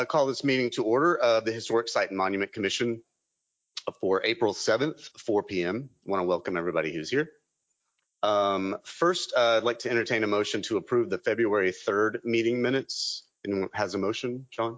I call this meeting to order of the Historic Site and Monument Commission for April 7th, 4 p.m. I want to welcome everybody who's here. First, I'd like to entertain a motion to approve the February 3rd meeting minutes. Anyone has a motion, Sean?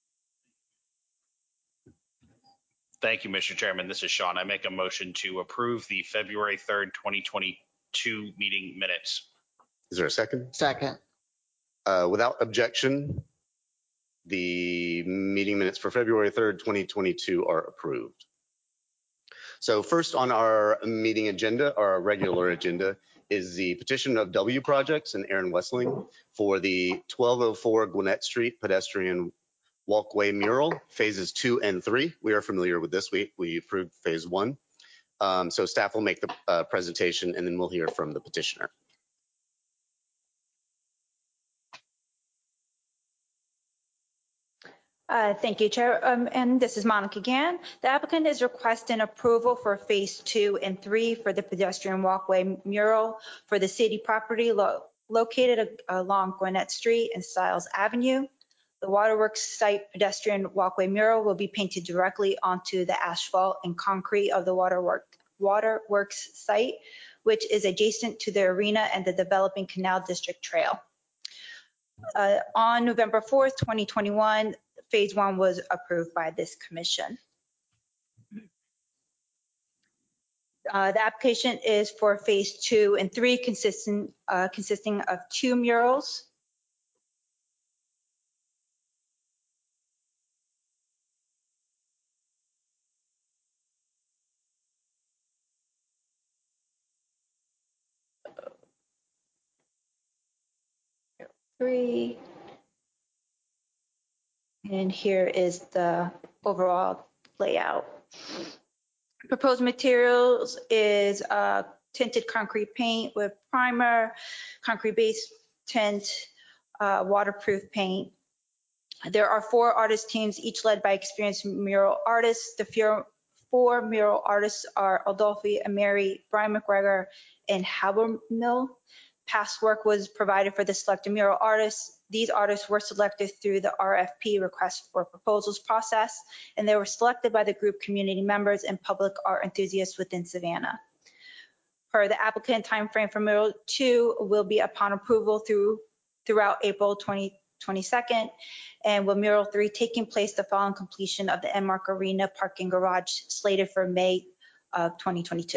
Thank you, Mr. Chairman. This is Sean. I make a motion to approve the February 3rd, 2022 meeting minutes. Is there a second? Second. Without objection, the meeting minutes for February 3rd, 2022 are approved. So first on our meeting agenda, our regular agenda, is the petition of W Projects and Aaron Wessling for the 1204 Gwinnett Street pedestrian walkway mural, phases 2 and 3. We are familiar with this. We approved phase 1. So staff will make the presentation and then we'll hear from the petitioner. Thank you, Chair. And this is Monica again. The applicant is requesting approval for phase 2 and 3 for the pedestrian walkway mural for the city property located along Gwinnett Street and Stiles Avenue. The Waterworks site pedestrian walkway mural will be painted directly onto the asphalt and concrete of the Waterworks site, which is adjacent to the arena and the developing Canal District Trail. On November 4th, 2021, phase 1 was approved by this commission. The application is for phase 2 and 3 consisting of 2 murals. And here is the overall layout. Proposed materials is tinted concrete paint with primer, concrete base tint, waterproof paint. There are 4 artist teams, each led by experienced mural artists. The 4 mural artists are Adolphe Ameri, Brian McGregor, and Habermill. Past work was provided for the selected mural artists. These artists were selected through the RFP, request for proposals process, and they were selected by the group community members and public art enthusiasts within Savannah. Per the applicant, timeframe for mural 2 will be upon approval throughout April 2022, and with mural 3 taking place the following completion of the Enmark Arena parking garage slated for May of 2022.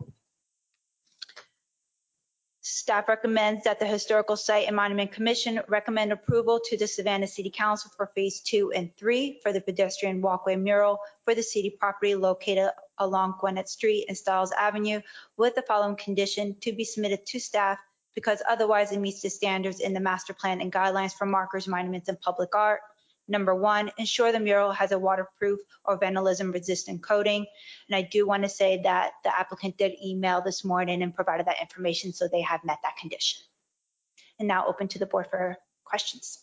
Staff recommends that the Historical Site and Monument Commission recommend approval to the Savannah City Council for phase 2 and 3 for the pedestrian walkway mural for the city property located along Gwinnett Street and Stiles Avenue with the following condition to be submitted to staff because otherwise it meets the standards in the master plan and guidelines for markers, monuments, and public art. Number 1, ensure the mural has a waterproof or vandalism resistant coating. And I do want to say that the applicant did email this morning and provided that information, so they have met that condition. And now open to the board for questions.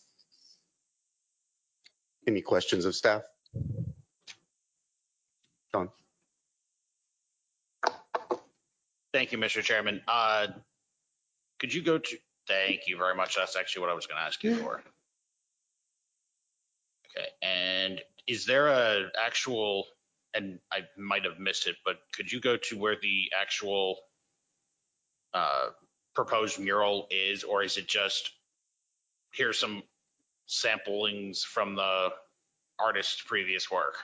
Any questions of staff? Sean. Thank you, Mr. Chairman. Could you go to, thank you very much. That's actually what I was going to ask you for. Okay, and is there a actual, and I might have missed it, but could you go to where the actual proposed mural is, or is it just, here's some samplings from the artist's previous work?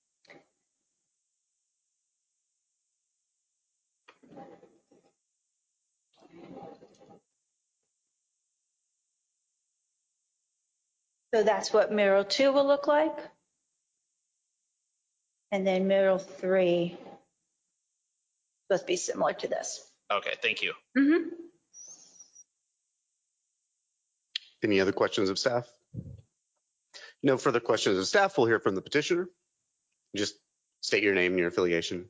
So that's what mural 2 will look like. And then mural 3 supposed to be similar to this. Okay, thank you. Mm-hmm. Any other questions of staff? No further questions of staff. We'll hear from the petitioner. Just state your name and your affiliation.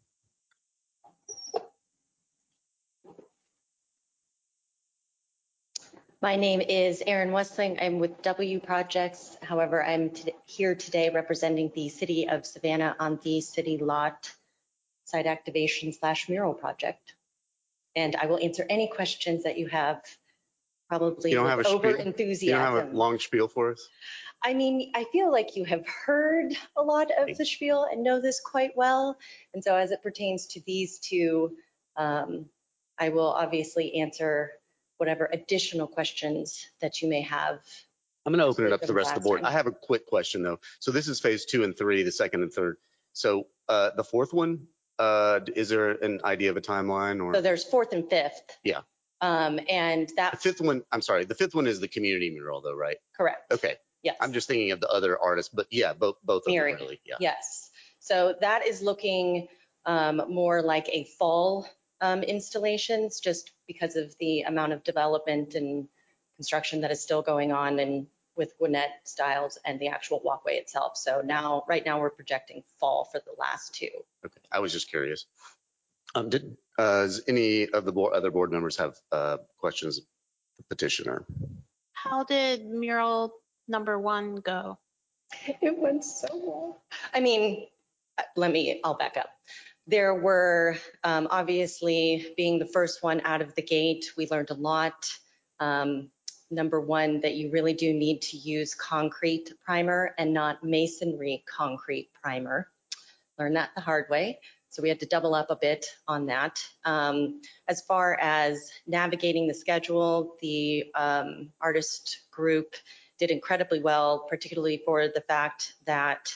My name is Erin Wessling. I'm with W Projects. However, I'm here today representing the City of Savannah on the city lot site activation / mural project. And I will answer any questions that you have probably You don't have with a over spiel? You don't have a enthusiasm. long spiel for us? I mean, I feel like you have heard a lot of the spiel and know this quite well. And so as it pertains to these two, I will obviously answer whatever additional questions that you may have. I'm going to open it up to the From rest of the last board. time. I have a quick question though. So this is phase 2 and 3, the second and third. So the fourth one, is there an idea of a timeline So or? there's fourth and fifth. Yeah. And The that, fifth one, I'm sorry, the fifth one is the community mural though, right? correct. Okay. Yes. I'm just thinking of the other artists, but yeah, both of them Mirroring. really. Yeah. Yes. So that is looking more like a fall installations, just because of the amount of development and construction that is still going on and with Gwinnett Styles and the actual walkway itself. So now, right now, we're projecting fall for the last two. Okay. I was just curious. Does any of the other board members have questions of the petitioner? How did mural number 1 go? It went so well. I mean, I'll back up. There were, obviously, being the first one out of the gate, we learned a lot. Number one, that you really do need to use concrete primer and not masonry concrete primer. Learned that the hard way. So we had to double up a bit on that. As far as navigating the schedule, the artist group did incredibly well, particularly for the fact that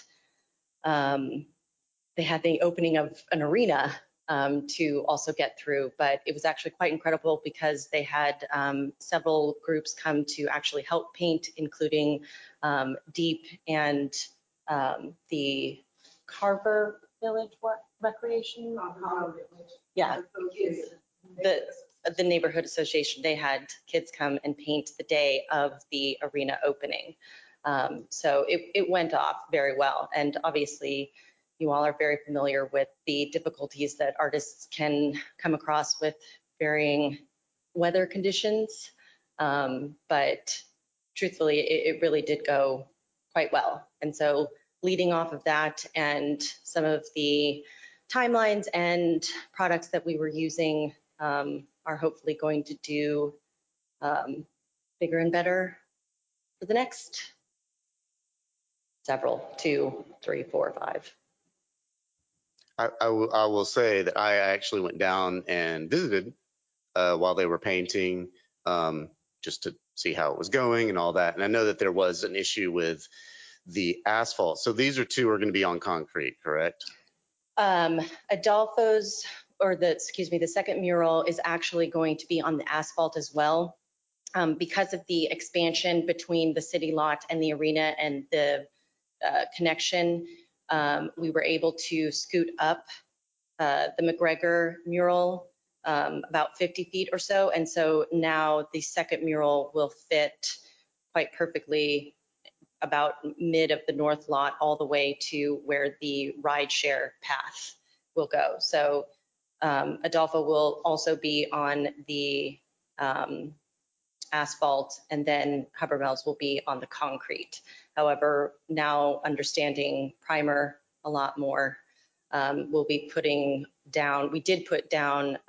they had the opening of an arena to also get through. But it was actually quite incredible because they had several groups come to actually help paint, including Deep and the Carver Village Recreation. Yeah, the neighborhood association. They had kids come and paint the day of the arena opening. So it went off very well. And obviously, you all are very familiar with the difficulties that artists can come across with varying weather conditions. But truthfully, it really did go quite well. And so leading off of that and some of the timelines and products that we were using are hopefully going to do bigger and better for the next several, 2, 3, 4, 5. I will say that I actually went down and visited while they were painting, just to see how it was going and all that. And I know that there was an issue with the asphalt. So these two are going to be on concrete, correct? Adolfo's, or the second mural is actually going to be on the asphalt as well. Because of the expansion between the city lot and the arena and the connection, we were able to scoot up the McGregor mural about 50 feet or so. And so now the second mural will fit quite perfectly about mid of the north lot all the way to where the ride share path will go. So Adolfo will also be on the asphalt, and then Hubbard Mills will be on the concrete. However, now understanding primer a lot more, we'll be putting down, we did put down,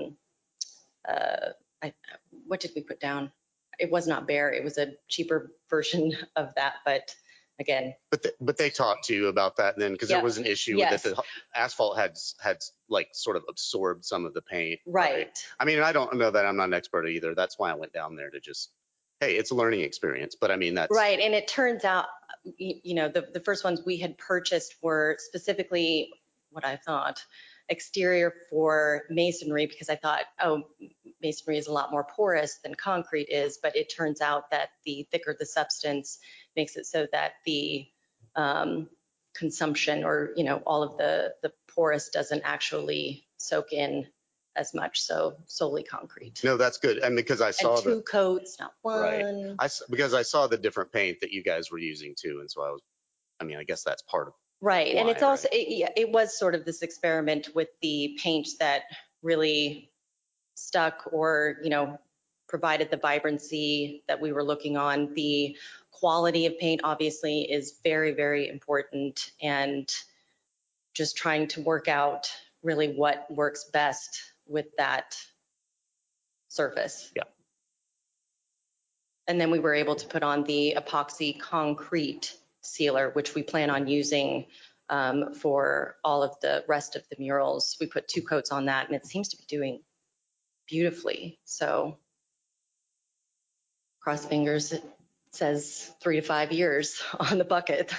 what did we put down? It was not Bear, it was a cheaper version of that, but again. But they talked to you about that then, because there was an issue that the asphalt had like sort of absorbed some of the paint. Right. I mean, I don't know that, I'm not an expert either. That's why I went down there to just, hey, it's a learning experience. But I mean, that's right. And it turns out, you know, the first ones we had purchased were specifically what I thought exterior for masonry, because I thought, oh, masonry is a lot more porous than concrete is, but it turns out that the thicker the substance makes it so that the consumption, or, you know, all of the porous doesn't actually soak in as much, so solely concrete. No, that's good. And because I saw and 2 coats, not one. Right. Because I saw the different paint that you guys were using too. And so I mean, I guess that's part of right. why, And it's also, right? it was sort of this experiment with the paint that really stuck, or, you know, provided the vibrancy that we were looking on. The quality of paint obviously is very, very important, and just trying to work out really what works best with that surface. Yeah. And then we were able to put on the epoxy concrete sealer, which we plan on using for all of the rest of the murals. We put 2 coats on that and it seems to be doing beautifully. So cross fingers, it says 3 to 5 years on the bucket.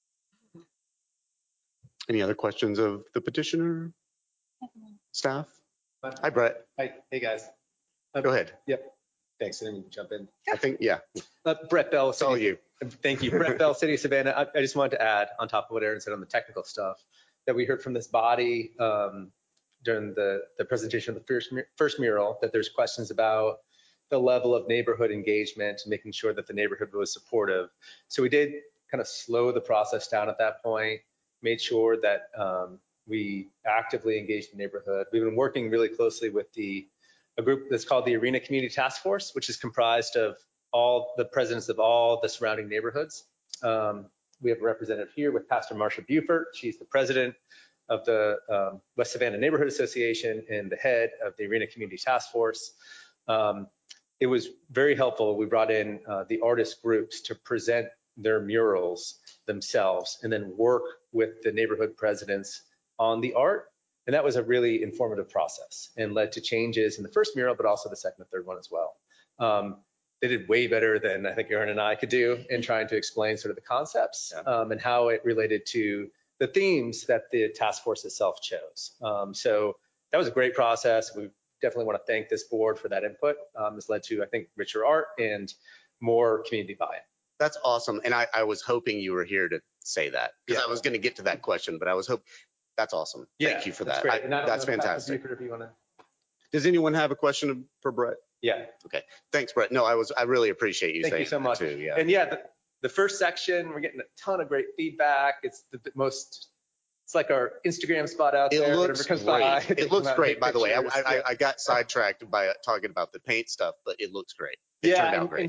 Any other questions of the petitioner? Staff? Hi, Brett. Hi, hey guys. Go ahead. Yep. Thanks. I didn't jump in. I think, yeah, Brett Bell. it's all you. Thank you. Brett Bell, City of Savannah. I just wanted to add on top of what Aaron said on the technical stuff that we heard from this body during the presentation of the first mural, that there's questions about the level of neighborhood engagement and making sure that the neighborhood was supportive. So we did kind of slow the process down at that point, made sure that we actively engaged the neighborhood. We've been working really closely with a group that's called the Arena Community Task Force, which is comprised of all the presidents of all the surrounding neighborhoods. We have a representative here with Pastor Marsha Buford. She's the president of the West Savannah Neighborhood Association and the head of the Arena Community Task Force. It was very helpful. We brought in the artist groups to present their murals themselves and then work with the neighborhood presidents on the art. And that was a really informative process and led to changes in the first mural, but also the second and third one as well. They did way better than I think Aaron and I could do in trying to explain sort of the concepts and how it related to the themes that the task force itself chose. So that was a great process. We definitely want to thank this board for that input. This led to, I think, richer art and more community buy-in. That's awesome. And I was hoping you were here to say that, because I was going to get to that question, but I was hoping. That's awesome. Thank you for that. That's fantastic. If you want to. Does anyone have a question for Brett? Yeah. Okay. Thanks, Brett. No, I really appreciate you saying that. Thank you so much. Too. Yeah. And yeah, the first section, we're getting a ton of great feedback. It's it's like our Instagram spot out there. It looks great. It looks great, by the way. I got sidetracked by talking about the paint stuff, but it looks great. It turned out great. And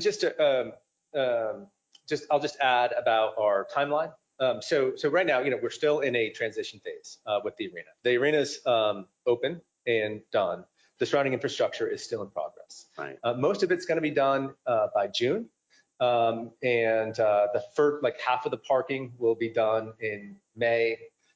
I'll just add about our timeline. So right now, we're still in a transition phase with the arena. The arena's open and done. The surrounding infrastructure is still in progress. Right. Most of it's going to be done by June, and the first, like half of the parking will be done in May.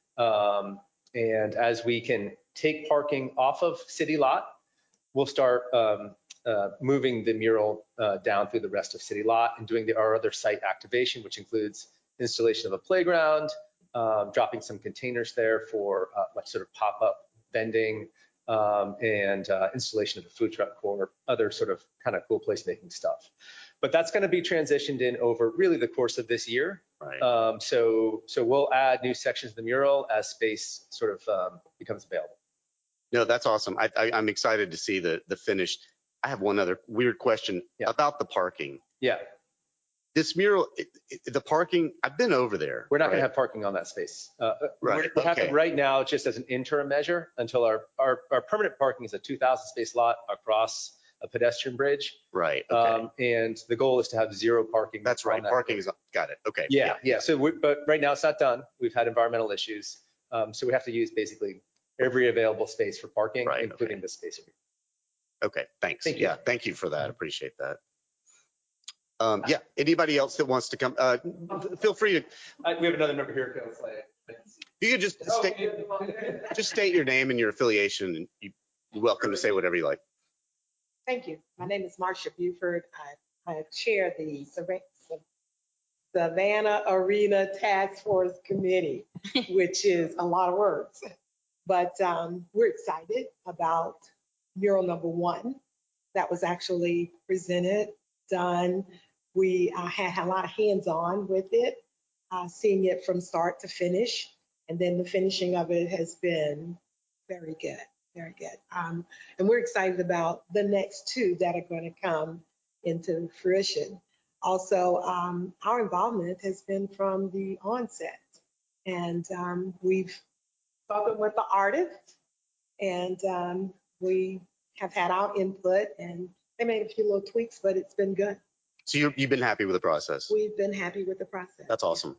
And as we can take parking off of City Lot, we'll start moving the mural down through the rest of City Lot and doing our other site activation, which includes installation of a playground, dropping some containers there for like sort of pop-up vending, and installation of a food truck or other sort of kind of cool placemaking stuff. But that's going to be transitioned in over really the course of this year. Right. So we'll add new sections of the mural as space sort of becomes available. No, that's awesome. I'm excited to see the finished. I have one other weird question about the parking. Yeah. This mural, the parking, I've been over there. We're not going to have parking on that space. Right. We're having right now just as an interim measure until our permanent parking is a 2,000 space lot across a pedestrian bridge. Right. Okay. And the goal is to have zero parking. That's right. Parking is got it. Okay. Yeah. So, but right now it's not done. We've had environmental issues. So we have to use basically every available space for parking, including this space. Okay. Thanks. Thank you. Yeah. Thank you for that. Appreciate that. Yeah. Anybody else that wants to come, feel free to. We have another member here. You can just state your name and your affiliation, and you're welcome to say whatever you like. Thank you. My name is Marsha Buford. I chair the Savannah Arena Task Force Committee, which is a lot of words. But we're excited about mural number 1 that was actually presented, done. We had a lot of hands-on with it, seeing it from start to finish. And then the finishing of it has been very good, very good. And we're excited about the next 2 that are going to come into fruition. Also, our involvement has been from the onset. And we've spoken with the artists, and we have had our input, and they made a few little tweaks, but it's been good. So you've been happy with the process? We've been happy with the process. That's awesome.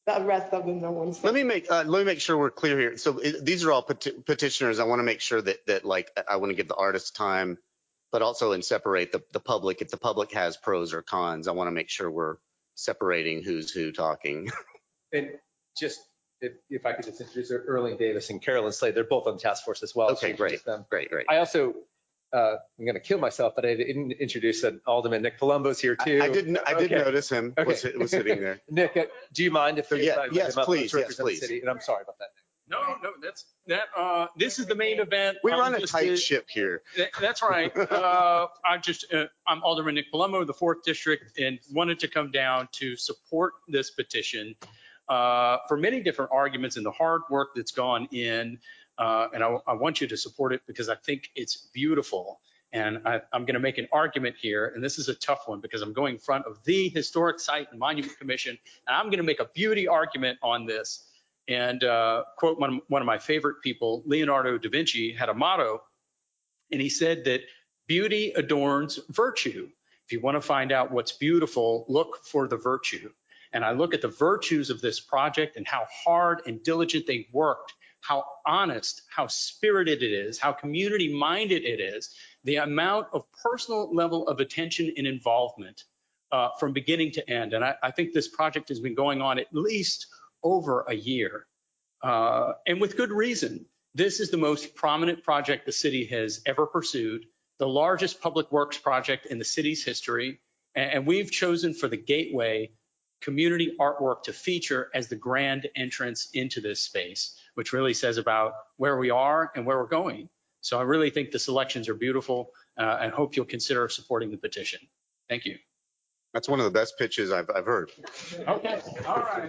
The rest of them don't want to say. Let me make sure we're clear here. So these are all petitioners. I want to make sure that like I want to give the artists time, but also and separate the public. If the public has pros or cons, I want to make sure we're separating who's who talking. And just if I could just introduce Erling Davis and Carolyn Slade, they're both on the task force as well. Okay, So great. them. Great. I also, I'm going to kill myself, but I didn't introduce that Alderman Nick Palumbo's here too. I did notice him was sitting there. Nick, do you mind if yes, please. City? And I'm sorry about that. No, this is the main event. We run a tight ship here. That's right. I'm Alderman Nick Palumbo, the 4th District, and wanted to come down to support this petition for many different arguments and the hard work that's gone in. And I want you to support it because I think it's beautiful. And I'm going to make an argument here, and this is a tough one because I'm going in front of the Historic Site and Monument Commission, and I'm going to make a beauty argument on this. And quote one of my favorite people, Leonardo da Vinci, had a motto, and he said that beauty adorns virtue. If you want to find out what's beautiful, look for the virtue. And I look at the virtues of this project and how hard and diligent they worked, how honest, how spirited it is, how community-minded it is, the amount of personal level of attention and involvement from beginning to end. And I think this project has been going on at least over a year, and with good reason. This is the most prominent project the city has ever pursued, the largest public works project in the city's history, and we've chosen for the Gateway community artwork to feature as the grand entrance into this space, which really says about where we are and where we're going. So I really think the selections are beautiful, and hope you'll consider supporting the petition. Thank you. That's one of the best pitches I've heard. Okay, all right.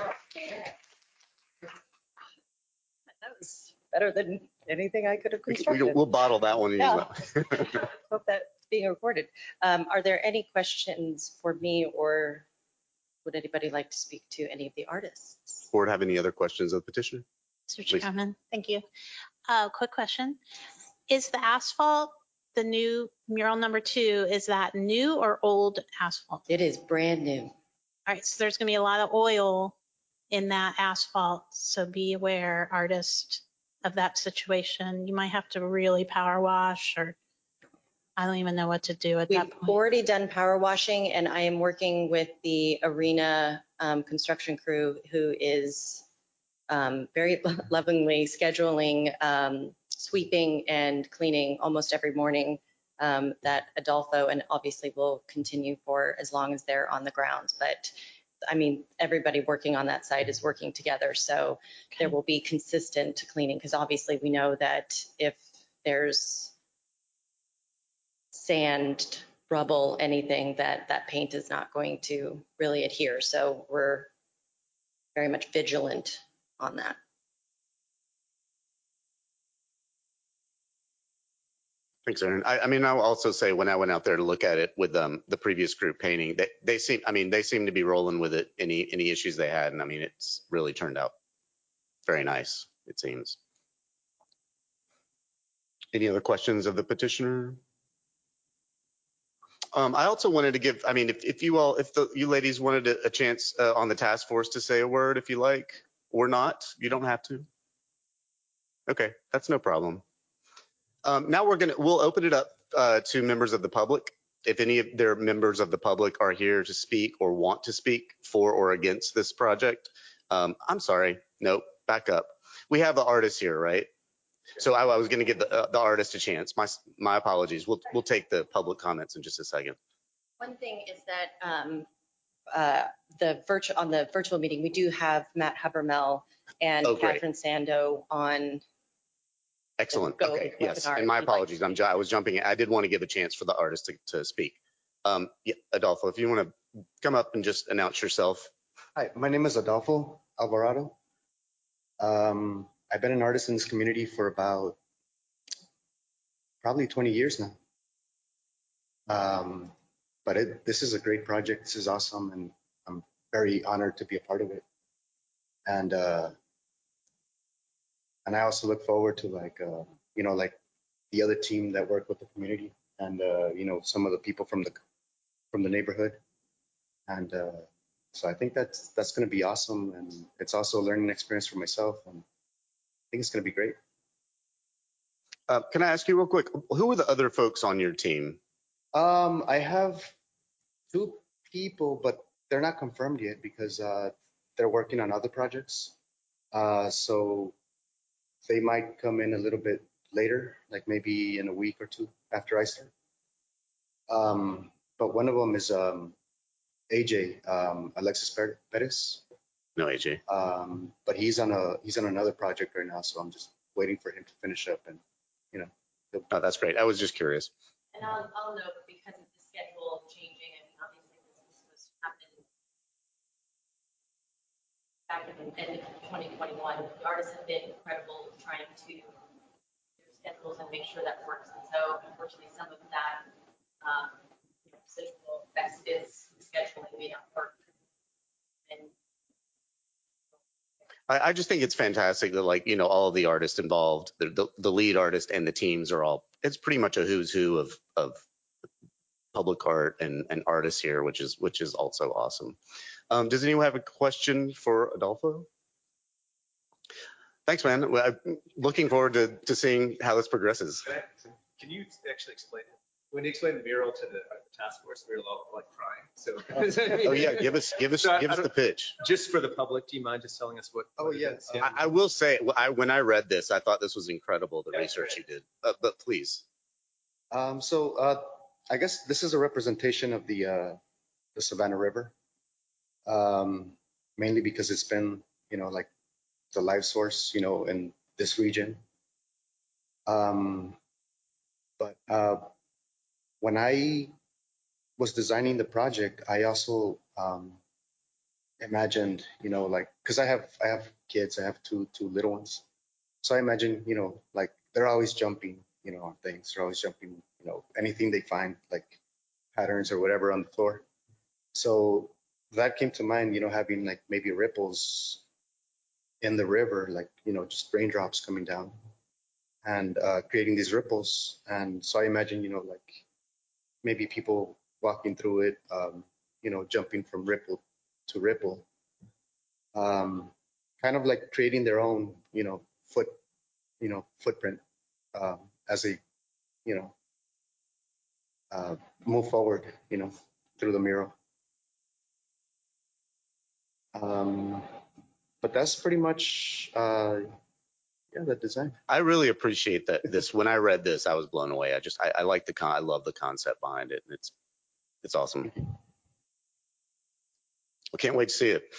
That was better than anything I could have constructed. We'll bottle that one. Yeah. Hope that's being recorded. Are there any questions for me, or would anybody like to speak to any of the artists? Board have any other questions of the petitioner? Mr. Please. Chairman, thank you. Quick question. Is the asphalt, the new mural number 2, is that new or old asphalt? It is brand new. All right, so there's gonna be a lot of oil in that asphalt, so be aware, artist, of that situation. You might have to really power wash, or I don't even know what to do at that We've point. already done power washing, and I am working with the arena construction crew, who is very lovingly scheduling sweeping and cleaning almost every morning that Adolfo, and obviously will continue for as long as they're on the grounds. But I mean, everybody working on that site is working together. So there will be consistent cleaning, because obviously we know that if there's sand, rubble, anything, that paint is not going to really adhere. So we're very much vigilant on that. Thanks, Aaron. I mean, I'll also say when I went out there to look at it with the previous group painting, they seem to be rolling with it, any issues they had. And I mean, it's really turned out very nice, it seems. Any other questions of the petitioner? I also wanted to give, I mean, if you ladies wanted a chance on the task force to say a word, if you like, or not, you don't have to. Okay, that's no problem. Now we'll open it up to members of the public. If any of their members of the public are here to speak or want to speak for or against this project, I'm sorry, nope, back up. We have the artists here, right? So I was going to give the artist a chance. My apologies. We'll take the public comments in just a second. One thing is that on the virtual meeting, we do have Matt Habermel and Catherine Sando on. Excellent. Okay. Yes. And my apologies. I was jumping. I did want to give a chance for the artist to speak. Yeah, Adolfo, if you want to come up and just announce yourself. Hi, my name is Adolfo Alvarado. I've been an artist in this community for about probably 20 years now. But this is a great project. This is awesome, and I'm very honored to be a part of it. And I also look forward to like the other team that work with the community, and some of the people from the neighborhood. And So I think that's going to be awesome, and it's also a learning experience for myself, and I think it's going to be great. Can I ask you real quick, who are the other folks on your team? I have 2 people, but they're not confirmed yet because they're working on other projects. So they might come in a little bit later, like maybe in a week or 2 after I start. But one of them is AJ, Alexis Perez. No, AJ. But he's on another project right now, so I'm just waiting for him to finish up, and you know. Oh, that's great. I was just curious. And I'll note, because of the schedule changing, and obviously this was happening back in the end of 2021, the artists have been incredible trying to do their schedules and make sure that works. And so unfortunately, some of that residual effects is scheduling may not work. And I just think it's fantastic that, like, all of the artists involved, the lead artist and the teams are all, it's pretty much a who's who of public art and artists here, which is also awesome. Does anyone have a question for Adolfo? Thanks, man. Well, I'm looking forward to seeing how this progresses. Can you actually explain it? When you explain the mural to the task force, we were all like crying. So. Oh yeah, give us the pitch. Just for the public, do you mind just telling us what? Oh yes. Yeah. I will say, when I read this, I thought this was incredible, the research you did. But please. So I guess this is a representation of the Savannah River, mainly because it's been, like the life source, in this region. But when I was designing the project, I also imagined, like, because I have kids, I have two little ones, so I imagine, like they're always jumping, on things. They're always jumping, anything they find, like patterns or whatever on the floor. So that came to mind, having like maybe ripples in the river, like, just raindrops coming down and creating these ripples. And so I imagine, like maybe people walking through it, jumping from ripple to ripple, kind of like creating their own, footprint as they, move forward, through the mural. But that's pretty much, the design. I really appreciate that. When I read this, I was blown away. I like I love the concept behind it, and it's awesome. I can't wait to see it.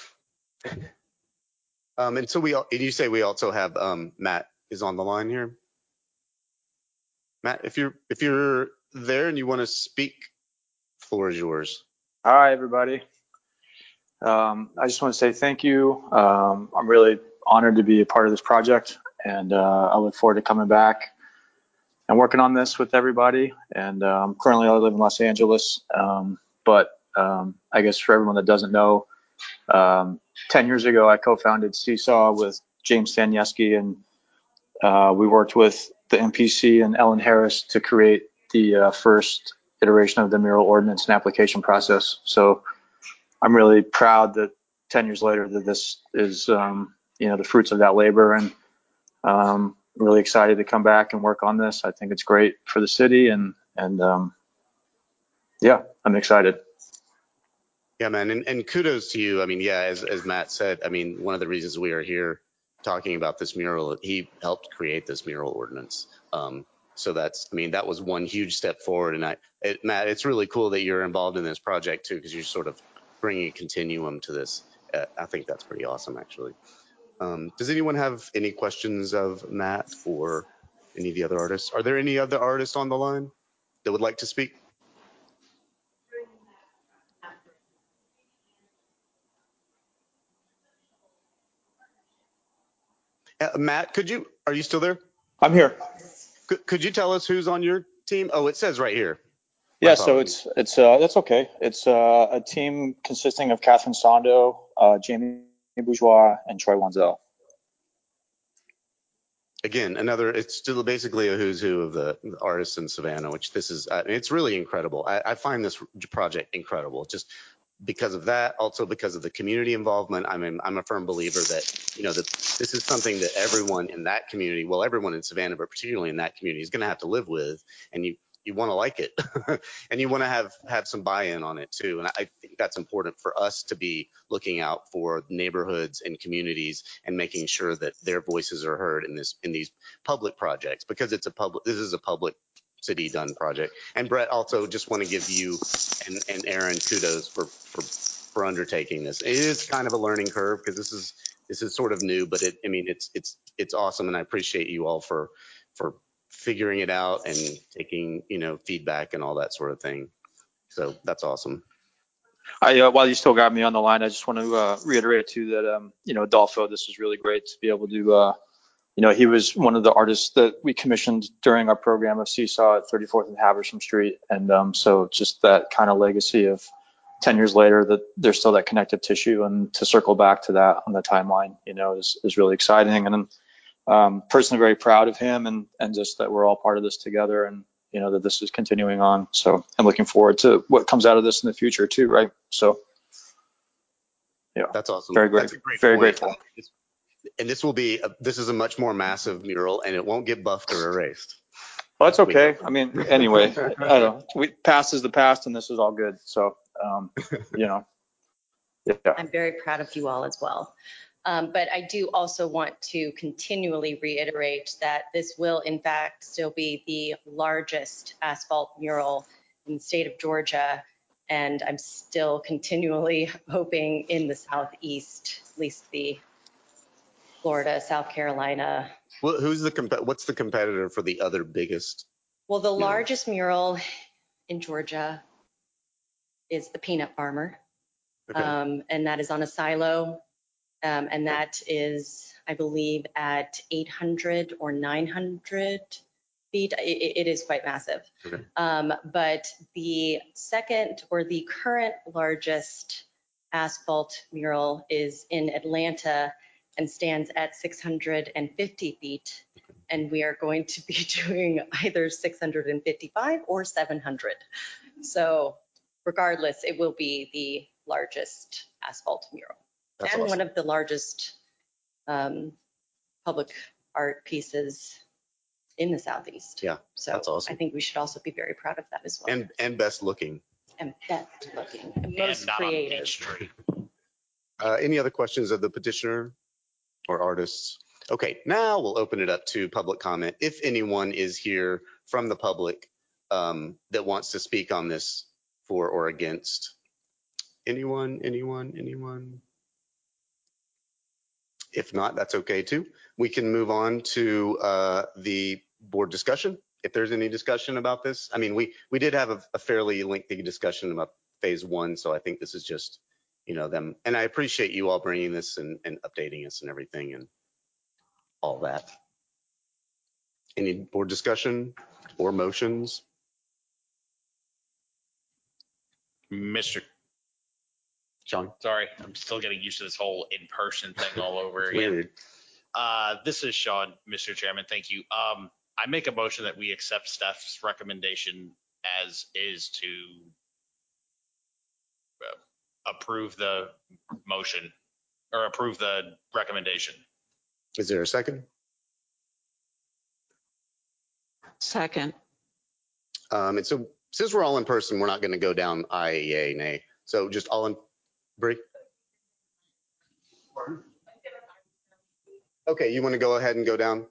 And so and you say we also have Matt is on the line here. Matt, if you're there and you want to speak, floor is yours. Hi, everybody. I just want to say thank you. I'm really honored to be a part of this project, and I look forward to coming back and working on this with everybody. And currently I live in Los Angeles, but I guess for everyone that doesn't know, 10 years ago I co-founded Seesaw with James Staniewski, and we worked with the MPC and Ellen Harris to create the first iteration of the mural ordinance and application process. So I'm really proud that 10 years later that this is, the fruits of that labor, and really excited to come back and work on this. I think it's great for the city, and yeah, I'm excited. Yeah, man, and kudos to you. I mean, yeah, as Matt said, I mean, one of the reasons we are here talking about this mural, he helped create this mural ordinance. So that was one huge step forward. And Matt, it's really cool that you're involved in this project too, because you're sort of bringing a continuum to this. I think that's pretty awesome, actually. Does anyone have any questions of Matt or any of the other artists? Are there any other artists on the line that would like to speak? Matt, are you still there? I'm here. Could you tell us who's on your team? Oh, it says right here. Yeah, so it's that's okay. It's a team consisting of Catherine Sando, Jamie Bourgeois, and Troy Wanzel. Again, it's still basically a who's who of the artists in Savannah, which this is, it's really incredible. I find this project incredible. Just because of that, also because of the community involvement, I'm a firm believer that, you know, that this is something that everyone in that community, well, everyone in Savannah, but particularly in that community, is going to have to live with, and you want to like it, and you want to have some buy-in on it too. And I think that's important for us to be looking out for neighborhoods and communities and making sure that their voices are heard in these public projects, because this is a public city done project. And Brett, also just want to give you and Aaron kudos for undertaking this. It is kind of a learning curve because this is sort of new, but it's awesome, and I appreciate you all for figuring it out and taking, you know, feedback and all that sort of thing. So that's awesome. While you still got me on the line, I just want to reiterate too that you know, Adolfo, this is really great to be able to you know, he was one of the artists that we commissioned during our program of Seesaw at 34th and Haversham Street. And so just that kind of legacy of 10 years later, that there's still that connective tissue, and to circle back to that on the timeline, you know, is really exciting. And personally very proud of him, and just that we're all part of this together, and, you know, that this is continuing on. So I'm looking forward to what comes out of this in the future too, right? So yeah, that's awesome. Very great. Very grateful. And this is a much more massive mural, and it won't get buffed or erased. Well, that's okay. I mean, anyway, I don't know. Past is the past, and this is all good. So, you know, yeah. I'm very proud of you all as well. But I do also want to continually reiterate that this will, in fact, still be the largest asphalt mural in the state of Georgia. And I'm still continually hoping in the Southeast, at least the Florida, South Carolina. Well, what's the competitor for the other biggest? Well, the largest mural in Georgia is the Peanut Farmer. Okay. And that is on a silo. And that is, I believe, at 800 or 900 feet. It is quite massive. Okay. But the second, or the current largest asphalt mural, is in Atlanta and stands at 650 feet. And we are going to be doing either 655 or 700. So regardless, it will be the largest asphalt mural. That's and awesome. One of the largest public art pieces in the Southeast. Yeah, so that's awesome. I think we should also be very proud of that as well. And best looking. And best looking. And most creative. Any other questions of the petitioner or artists? Okay, now we'll open it up to public comment. If anyone is here from the public that wants to speak on this for or against. Anyone? If not, that's okay too. We can move on to the board discussion. If there's any discussion about this, I mean, we did have a fairly lengthy discussion about phase one, so I think this is just, you know, them. And I appreciate you all bringing this and updating us and everything and all that. Any board discussion or motions? Mr. Sean. Sorry, I'm still getting used to this whole in-person thing all over again. Weird. This is Sean, Mr. Chairman. Thank you. I make a motion that we accept staff's recommendation as is to approve the motion, or approve the recommendation. Is there a second? Second. And so since we're all in person, we're not going to go down aye, yay, nay. So just all in, Bree? Okay, you want to go ahead and go down?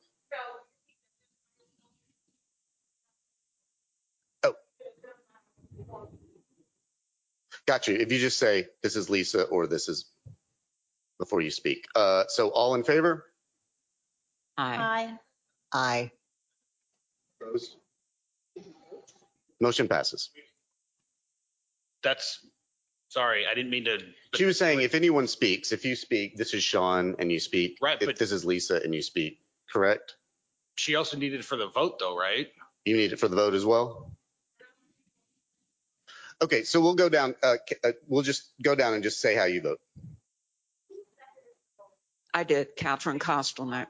Oh. Got you. If you just say, this is Lisa, or this is, before you speak. So all in favor? Aye. Aye. Opposed? Motion passes. Sorry, I didn't mean to. She was saying if anyone speaks, if you speak, this is Sean and you speak. Right, but this is Lisa and you speak, correct? She also needed it for the vote though, right? You need it for the vote as well? Okay, so we'll go down, we'll just go down and just say how you vote. I did, Catherine Kostelnick.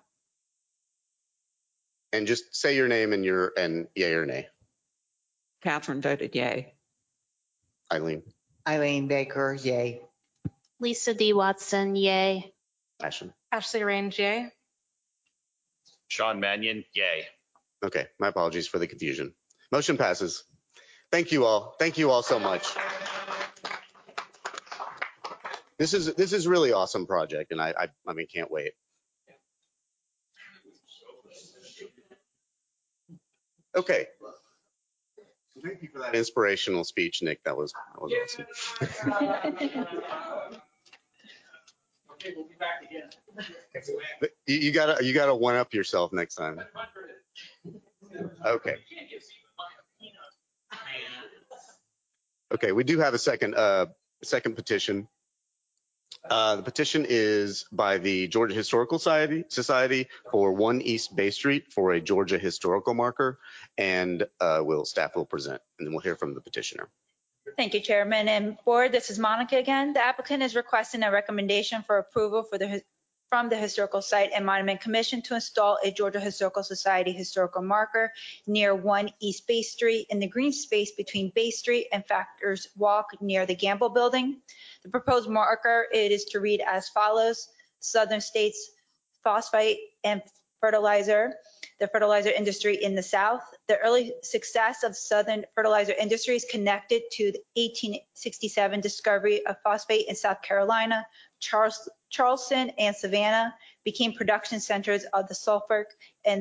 And just say your name and yay or nay. Catherine voted yay. Eileen. Eileen Baker, yay. Lisa D. Watson, yay. Ashen. Ashley Range, yay. Sean Mannion, yay. Okay, my apologies for the confusion. Motion passes. Thank you all. Thank you all so much. This is really awesome project, and I mean, can't wait. Okay. Thank you for that inspirational speech, Nick. That was awesome. Okay, we'll be back again. You gotta one up yourself next time. Okay. Okay, we do have a second petition. The petition is by the Georgia Historical Society for 1 East Bay Street for a Georgia historical marker, and staff will present, and then we'll hear from the petitioner. Thank you, Chairman and Board. This is Monica again. The applicant is requesting a recommendation for approval from the Historical Site and Monument Commission to install a Georgia Historical Society historical marker near 1 East Bay Street in the green space between Bay Street and Factors Walk near the Gamble Building. The proposed marker, it is to read as follows: Southern States Phosphate and Fertilizer, the fertilizer industry in the South. The early success of Southern fertilizer industry is connected to the 1867 discovery of phosphate in South Carolina. Charleston and Savannah became production centers of the sulfuric and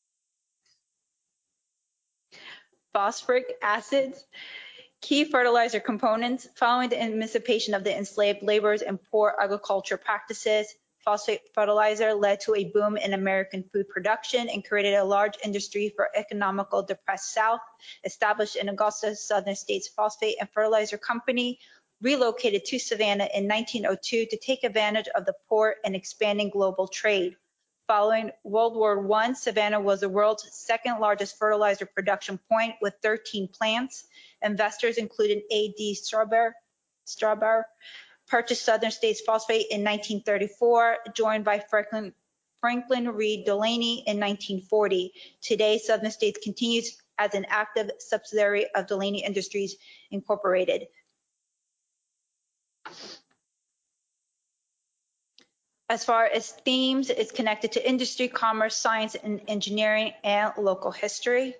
phosphoric acids, key fertilizer components. Following the emancipation of the enslaved laborers and poor agriculture practices, phosphate fertilizer led to a boom in American food production and created a large industry for economical depressed South. Established in Augusta, Southern States Phosphate and Fertilizer Company relocated to Savannah in 1902 to take advantage of the port and expanding global trade. Following World War I, Savannah was the world's second largest fertilizer production point with 13 plants. Investors including A.D. Strawber purchased Southern States Phosphate in 1934, joined by Franklin Reed Delaney in 1940. Today, Southern States continues as an active subsidiary of Delaney Industries Incorporated. As far as themes, it's connected to industry, commerce, science, and engineering, and local history.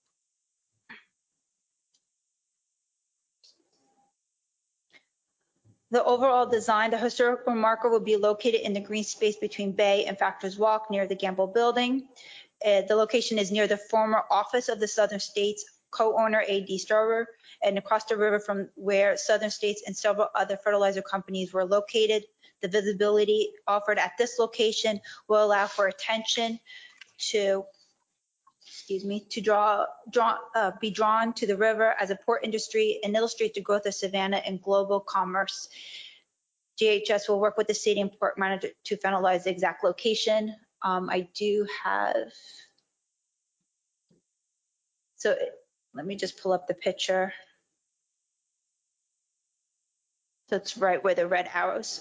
The overall design, the historical marker will be located in the green space between Bay and Factors Walk near the Gamble Building. The location is near the former office of the Southern States co-owner A.D. Strawber, and across the river from where Southern States and several other fertilizer companies were located. The visibility offered at this location will allow for attention to be drawn to the river as a port industry and illustrate the growth of Savannah and global commerce. GHS will work with the city and port manager to finalize the exact location. I do have, so let me just pull up the picture. So it's right where the red arrows.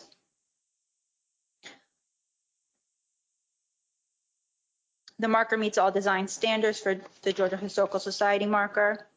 The marker meets all design standards for the Georgia Historical Society marker.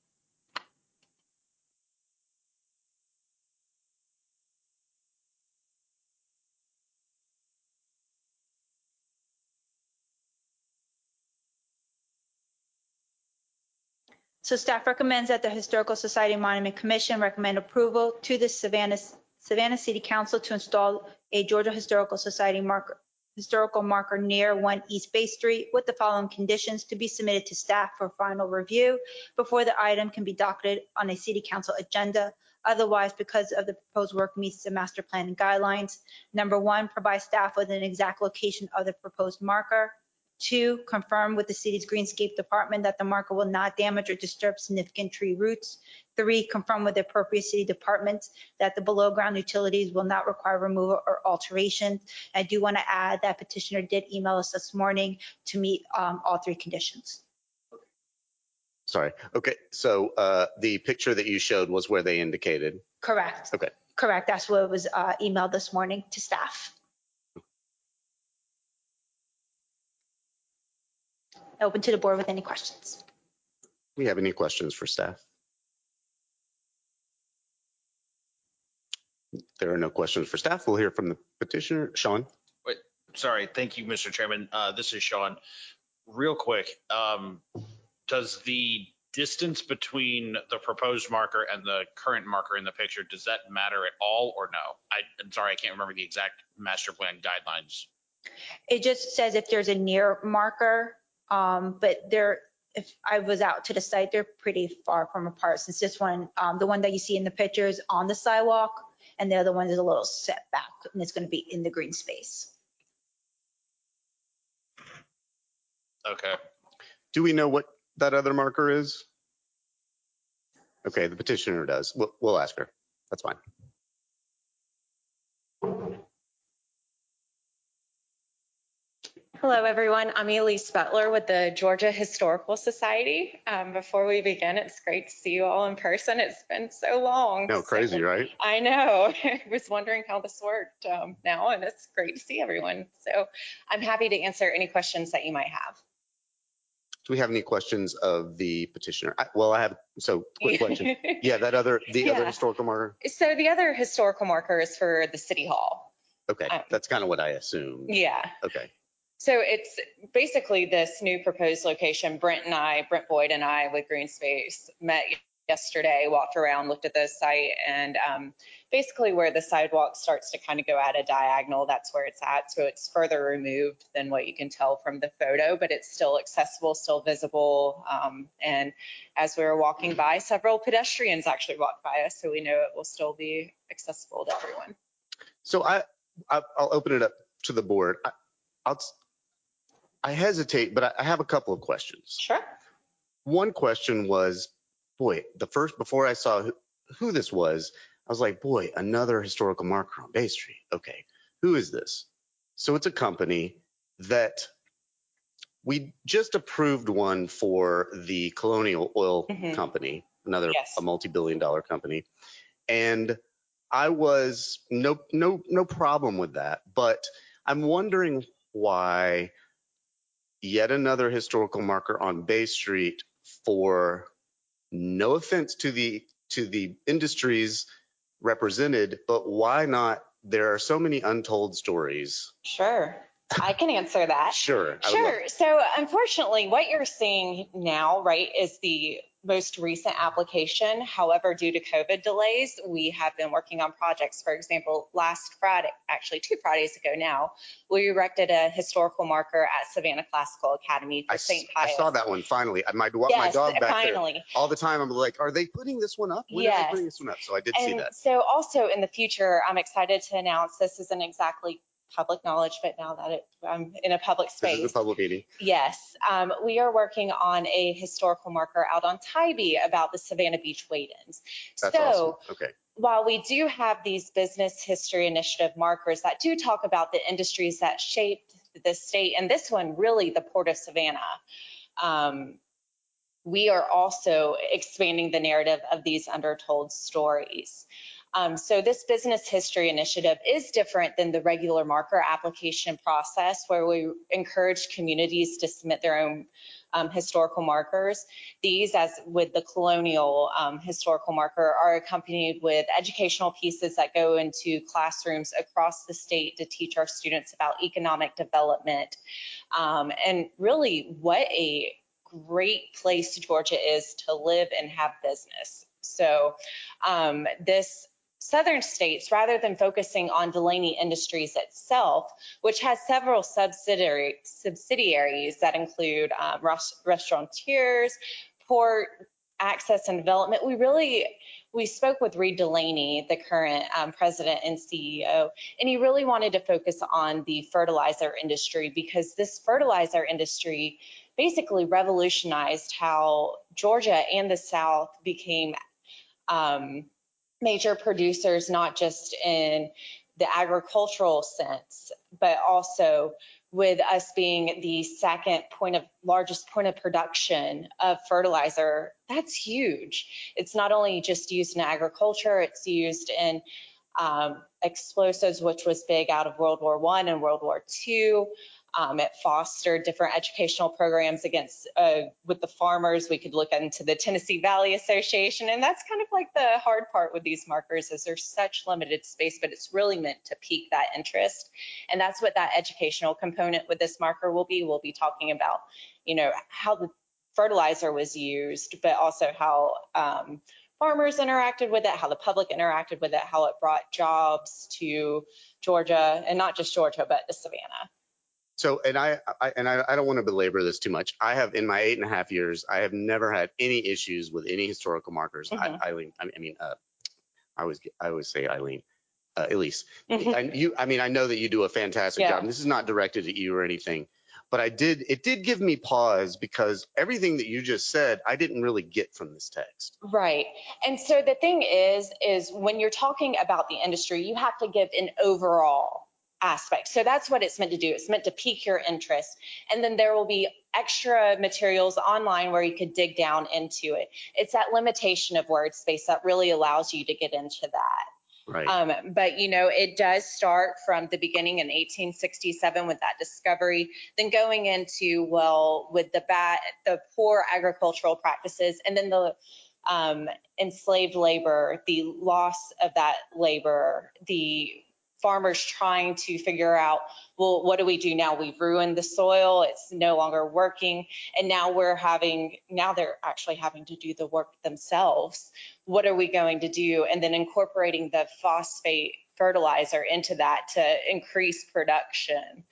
So staff recommends that the Historical Society Monument Commission recommend approval to the Savannah City Council to install a Georgia Historical Society historical marker near 1 East Bay Street with the following conditions to be submitted to staff for final review before the item can be docketed on a city council agenda. Otherwise, because of the proposed work meets the master plan and guidelines. Number 1, provide staff with an exact location of the proposed marker. 2, confirm with the city's greenscape department that the marker will not damage or disturb significant tree roots. 3, confirm with the appropriate city departments that the below ground utilities will not require removal or alteration. I do want to add that petitioner did email us this morning to meet all 3 conditions. Sorry. Okay. So the picture that you showed was where they indicated. Correct. Okay. Correct. That's what was emailed this morning to staff. Open to the board with any questions. We have any questions for staff? There are no questions for staff. We'll hear from the petitioner. Sean? Sorry, thank you, Mr. Chairman. This is Sean. Real quick, does the distance between the proposed marker and the current marker in the picture, does that matter at all or no? I'm sorry, I can't remember the exact master plan guidelines. It just says if there's a near marker, but if I was out to the site, they're pretty far from apart since this one, the one that you see in the picture is on the sidewalk and the other one is a little set back and it's going to be in the green space. Okay. Do we know what that other marker is? Okay, the petitioner does. We'll ask her. That's fine. Hello, everyone. I'm Elise Butler with the Georgia Historical Society. Before we begin, it's great to see you all in person. It's been so long. No, crazy, right? I know. I was wondering how this worked now, and it's great to see everyone. So I'm happy to answer any questions that you might have. Do we have any questions of the petitioner? Quick question. Yeah, the other historical marker. So the other historical marker is for the City Hall. Okay, that's kind of what I assumed. Yeah. Okay. So it's basically this new proposed location. Brent Boyd and I with Green Space met yesterday, walked around, looked at the site, and basically where the sidewalk starts to kind of go at a diagonal, that's where it's at. So it's further removed than what you can tell from the photo, but it's still accessible, still visible. And as we were walking by, several pedestrians actually walked by us, so we know it will still be accessible to everyone. So I'll open it up to the board. I hesitate, but I have a couple of questions. Sure. One question was, before I saw who this was, I was like, boy, another historical marker on Bay Street. Okay, who is this? So it's a company that we just approved one for the Colonial Oil Company, another a multi-billion-dollar company. And I was no problem with that, but I'm wondering why yet another historical marker on Bay Street for, no offense to the industries represented, but why not? There are so many untold stories. Sure. I can answer that. Sure. Sure. So unfortunately, what you're seeing now, right, is the most recent application. However, due to COVID delays, we have been working on projects. For example, last Friday, actually 2 Fridays ago now, we erected a historical marker at Savannah Classical Academy for St. Pius. I saw that one finally. My dog back finally. There all the time. I'm like, are they putting this one up? When are they putting this one up? So I did see that. So also in the future, I'm excited to announce, this isn't exactly public knowledge, but now that I'm in a public space. This is a public meeting. Yes, we are working on a historical marker out on Tybee about the Savannah Beach wade-ins. That's awesome. Okay. While we do have these business history initiative markers that do talk about the industries that shaped the state, and this one really the Port of Savannah, we are also expanding the narrative of these undertold stories. So this business history initiative is different than the regular marker application process where we encourage communities to submit their own historical markers. These, as with the colonial historical marker, are accompanied with educational pieces that go into classrooms across the state to teach our students about economic development and really what a great place Georgia is to live and have business. So this southern states, rather than focusing on Delaney Industries itself, which has several subsidiaries that include restaurateurs, port access and development, we spoke with Reed Delaney, the current president and CEO, and he really wanted to focus on the fertilizer industry because this fertilizer industry basically revolutionized how Georgia and the South became major producers, not just in the agricultural sense, but also with us being the second largest point of production of fertilizer. That's huge. It's not only just used in agriculture, it's used in explosives, which was big out of World War I and World War II. It fostered different educational programs against with the farmers. We could look into the Tennessee Valley Association, and that's kind of like the hard part with these markers is there's such limited space, but it's really meant to pique that interest. And that's what that educational component with this marker will be. We'll be talking about, you know, how the fertilizer was used, but also how farmers interacted with it, how the public interacted with it, how it brought jobs to Georgia, and not just Georgia, but to Savannah. So, and I don't want to belabor this too much. I have, in my 8.5 years, I have never had any issues with any historical markers. Mhm. Eileen, I always say Eileen, Elise. Mhm. I know that you do a fantastic job. And this is not directed at you or anything, but it did give me pause because everything that you just said, I didn't really get from this text. Right. And so the thing is when you're talking about the industry, you have to give an overall aspect. So that's what it's meant to do. It's meant to pique your interest. And then there will be extra materials online where you could dig down into it. It's that limitation of word space that really allows you to get into that. Right. But, you know, it does start from the beginning in 1867 with that discovery, then going into, well, with the poor agricultural practices, and then the enslaved labor, the loss of that labor, the farmers trying to figure out, well, what do we do now? We've ruined the soil. It's no longer working. And now they're actually having to do the work themselves. What are we going to do? And then incorporating the phosphate fertilizer into that to increase production.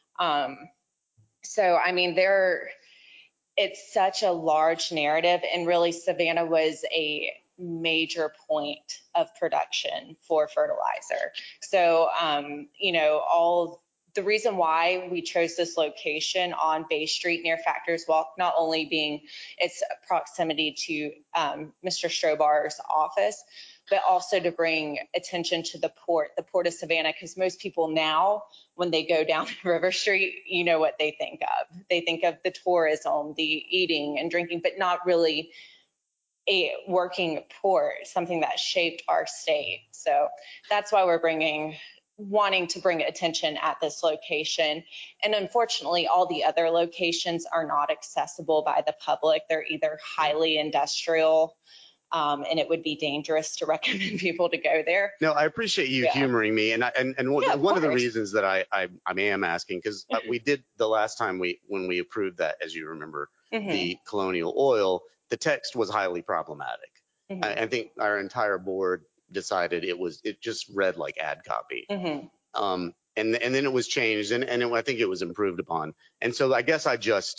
So, I mean, it's such a large narrative, and really Savannah was a major point of production for fertilizer. So, you know, the reason why we chose this location on Bay Street near Factors Walk, not only being its proximity to Mr. Strobar's office, but also to bring attention to the port of Savannah, because most people now, when they go down River Street, you know what they think of. They think of the tourism, the eating and drinking, but not really a working port, something that shaped our state. So that's why we're wanting to bring attention at this location. And unfortunately, all the other locations are not accessible by the public. They're either highly industrial, and it would be dangerous to recommend people to go there. No, I appreciate you humoring me, and one of the reasons that I am asking, because we did the last time when we approved that, as you remember, the Colonial Oil, the text was highly problematic. I think our entire board decided it just read like ad copy. And then it was changed, and I think it was improved upon. And so I guess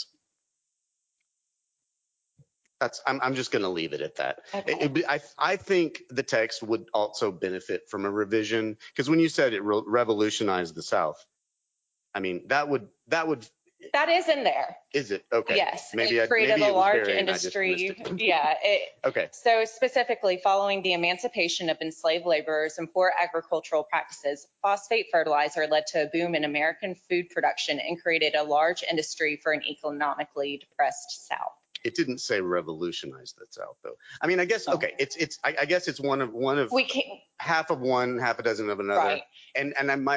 I'm just going to leave it at that. Okay. I think the text would also benefit from a revision, because when you said it revolutionized the South, I mean, that is in there. Is it? Okay. Yes. Maybe it created a large industry. industry. Yeah. Okay. So specifically, following the emancipation of enslaved laborers and poor agricultural practices, phosphate fertilizer led to a boom in American food production and created a large industry for an economically depressed South. It didn't say revolutionize the South, though. I mean, I guess, okay, I guess it's one of half of one, half a dozen of another. Right. And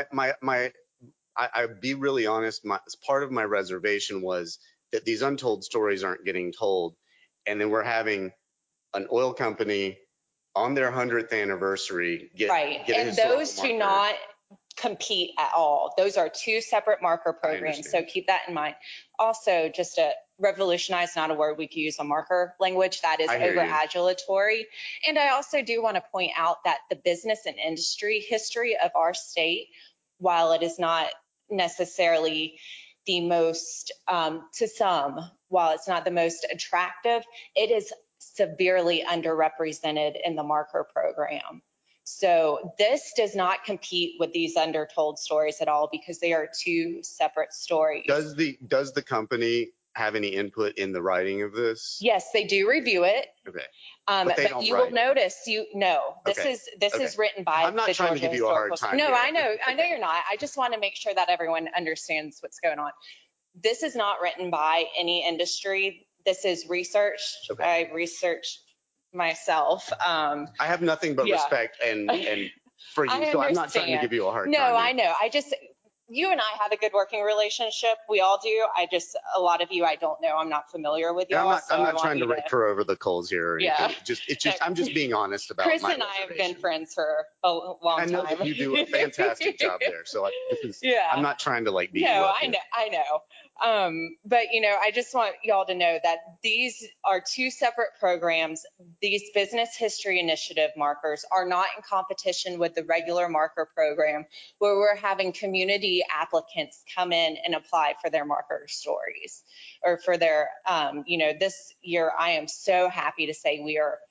I'd be really honest, part of my reservation was that these untold stories aren't getting told. And then we're having an oil company on their 100th anniversary get and those do not compete at all. Those are two separate marker programs. So keep that in mind. Also, just to revolutionize, not a word we could use on marker language, that is over adulatory. And I also do want to point out that the business and industry history of our state, while it is not necessarily the most, to some, while it's not the most attractive, it is severely underrepresented in the marker program. So this does not compete with these undertold stories at all, because they are two separate stories. Does the company have any input in the writing of this? Yes, they do review it. Okay. But you will notice, this is written by I'm not trying to give you a hard time. No, here. I know you're not. I just want to make sure that everyone understands what's going on. This is not written by any industry. This is researched. Okay. I researched myself. I have nothing but respect and for you, so I'm not trying to give you a hard time. No, I know. you and I have a good working relationship. We all do. A lot of you I don't know. I'm not familiar with Yeah, y'all. I'm not trying to recur over the coals here or anything. Yeah. I'm just being honest about Chris my and I have been reservation. friends for a long I know time. that you do a fantastic job there. So I'm not trying to like beat you up here. I know. But I just want y'all to know that these are two separate programs. These business history initiative markers are not in competition with the regular marker program, where we're having community applicants come in and apply for their marker stories or for their, this year, I am so happy to say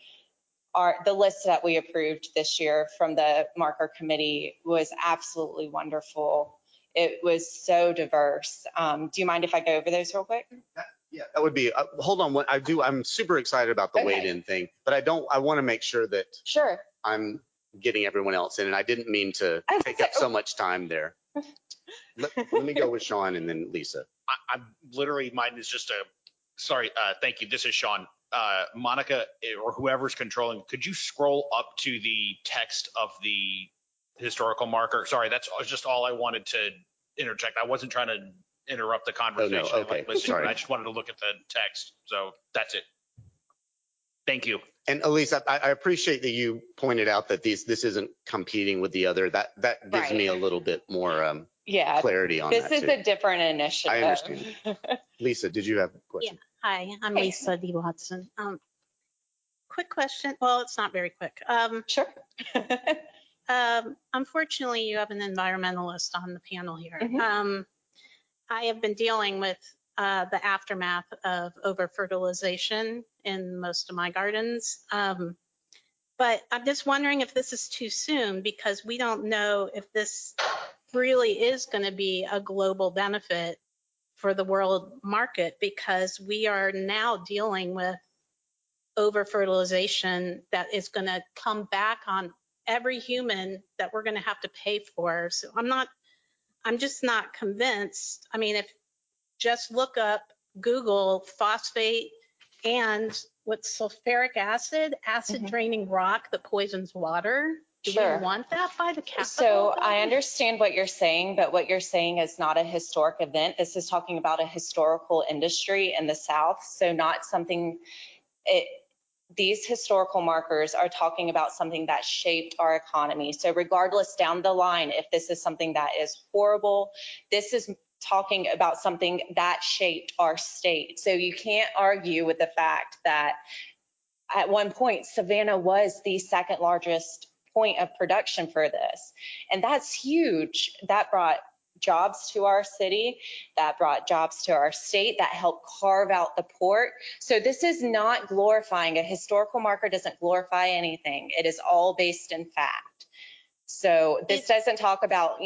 the list that we approved this year from the marker committee was absolutely wonderful. It was so diverse. Do you mind if I go over those real quick? Yeah, that would be, hold on. I'm super excited about the wait-in thing, but I want to make sure that I'm getting everyone else in, and I didn't mean to take up so much time there. Let me go with Sean and then Lisa. I'm literally, mine is just thank you. This is Sean. Monica or whoever's controlling, could you scroll up to the text of the historical marker? Sorry, that's just all I wanted to interject. I wasn't trying to interrupt the conversation. Oh, no. Okay. Sorry. I just wanted to look at the text. So that's it. Thank you. And Elise, I appreciate that you pointed out that this isn't competing with the other. That gives me a little bit more clarity on that. This is a different initiative. I understand. Lisa, did you have a question? Yeah. Hi, I'm Lisa D. Watson. Quick question. Well, it's not very quick. Sure. Unfortunately, you have an environmentalist on the panel here. Mm-hmm. I have been dealing with the aftermath of over-fertilization in most of my gardens. But I'm just wondering if this is too soon, because we don't know if this really is going to be a global benefit for the world market, because we are now dealing with over-fertilization that is going to come back on every human that we're going to have to pay for. So I'm just not convinced. I mean, if just look up Google phosphate and what's sulfuric acid draining rock that poisons water. Do we want that by the capital? So I understand what you're saying, but what you're saying is not a historic event. This is talking about a historical industry in the South. So not something, these historical markers are talking about something that shaped our economy. So regardless down the line, if this is something that is horrible, this is talking about something that shaped our state. So you can't argue with the fact that at one point, Savannah was the second largest point of production for this. And that's huge. That brought jobs to our city, that brought jobs to our state, that helped carve out the port. So this is not glorifying. A historical marker doesn't glorify anything. It is all based in fact. So this doesn't talk about,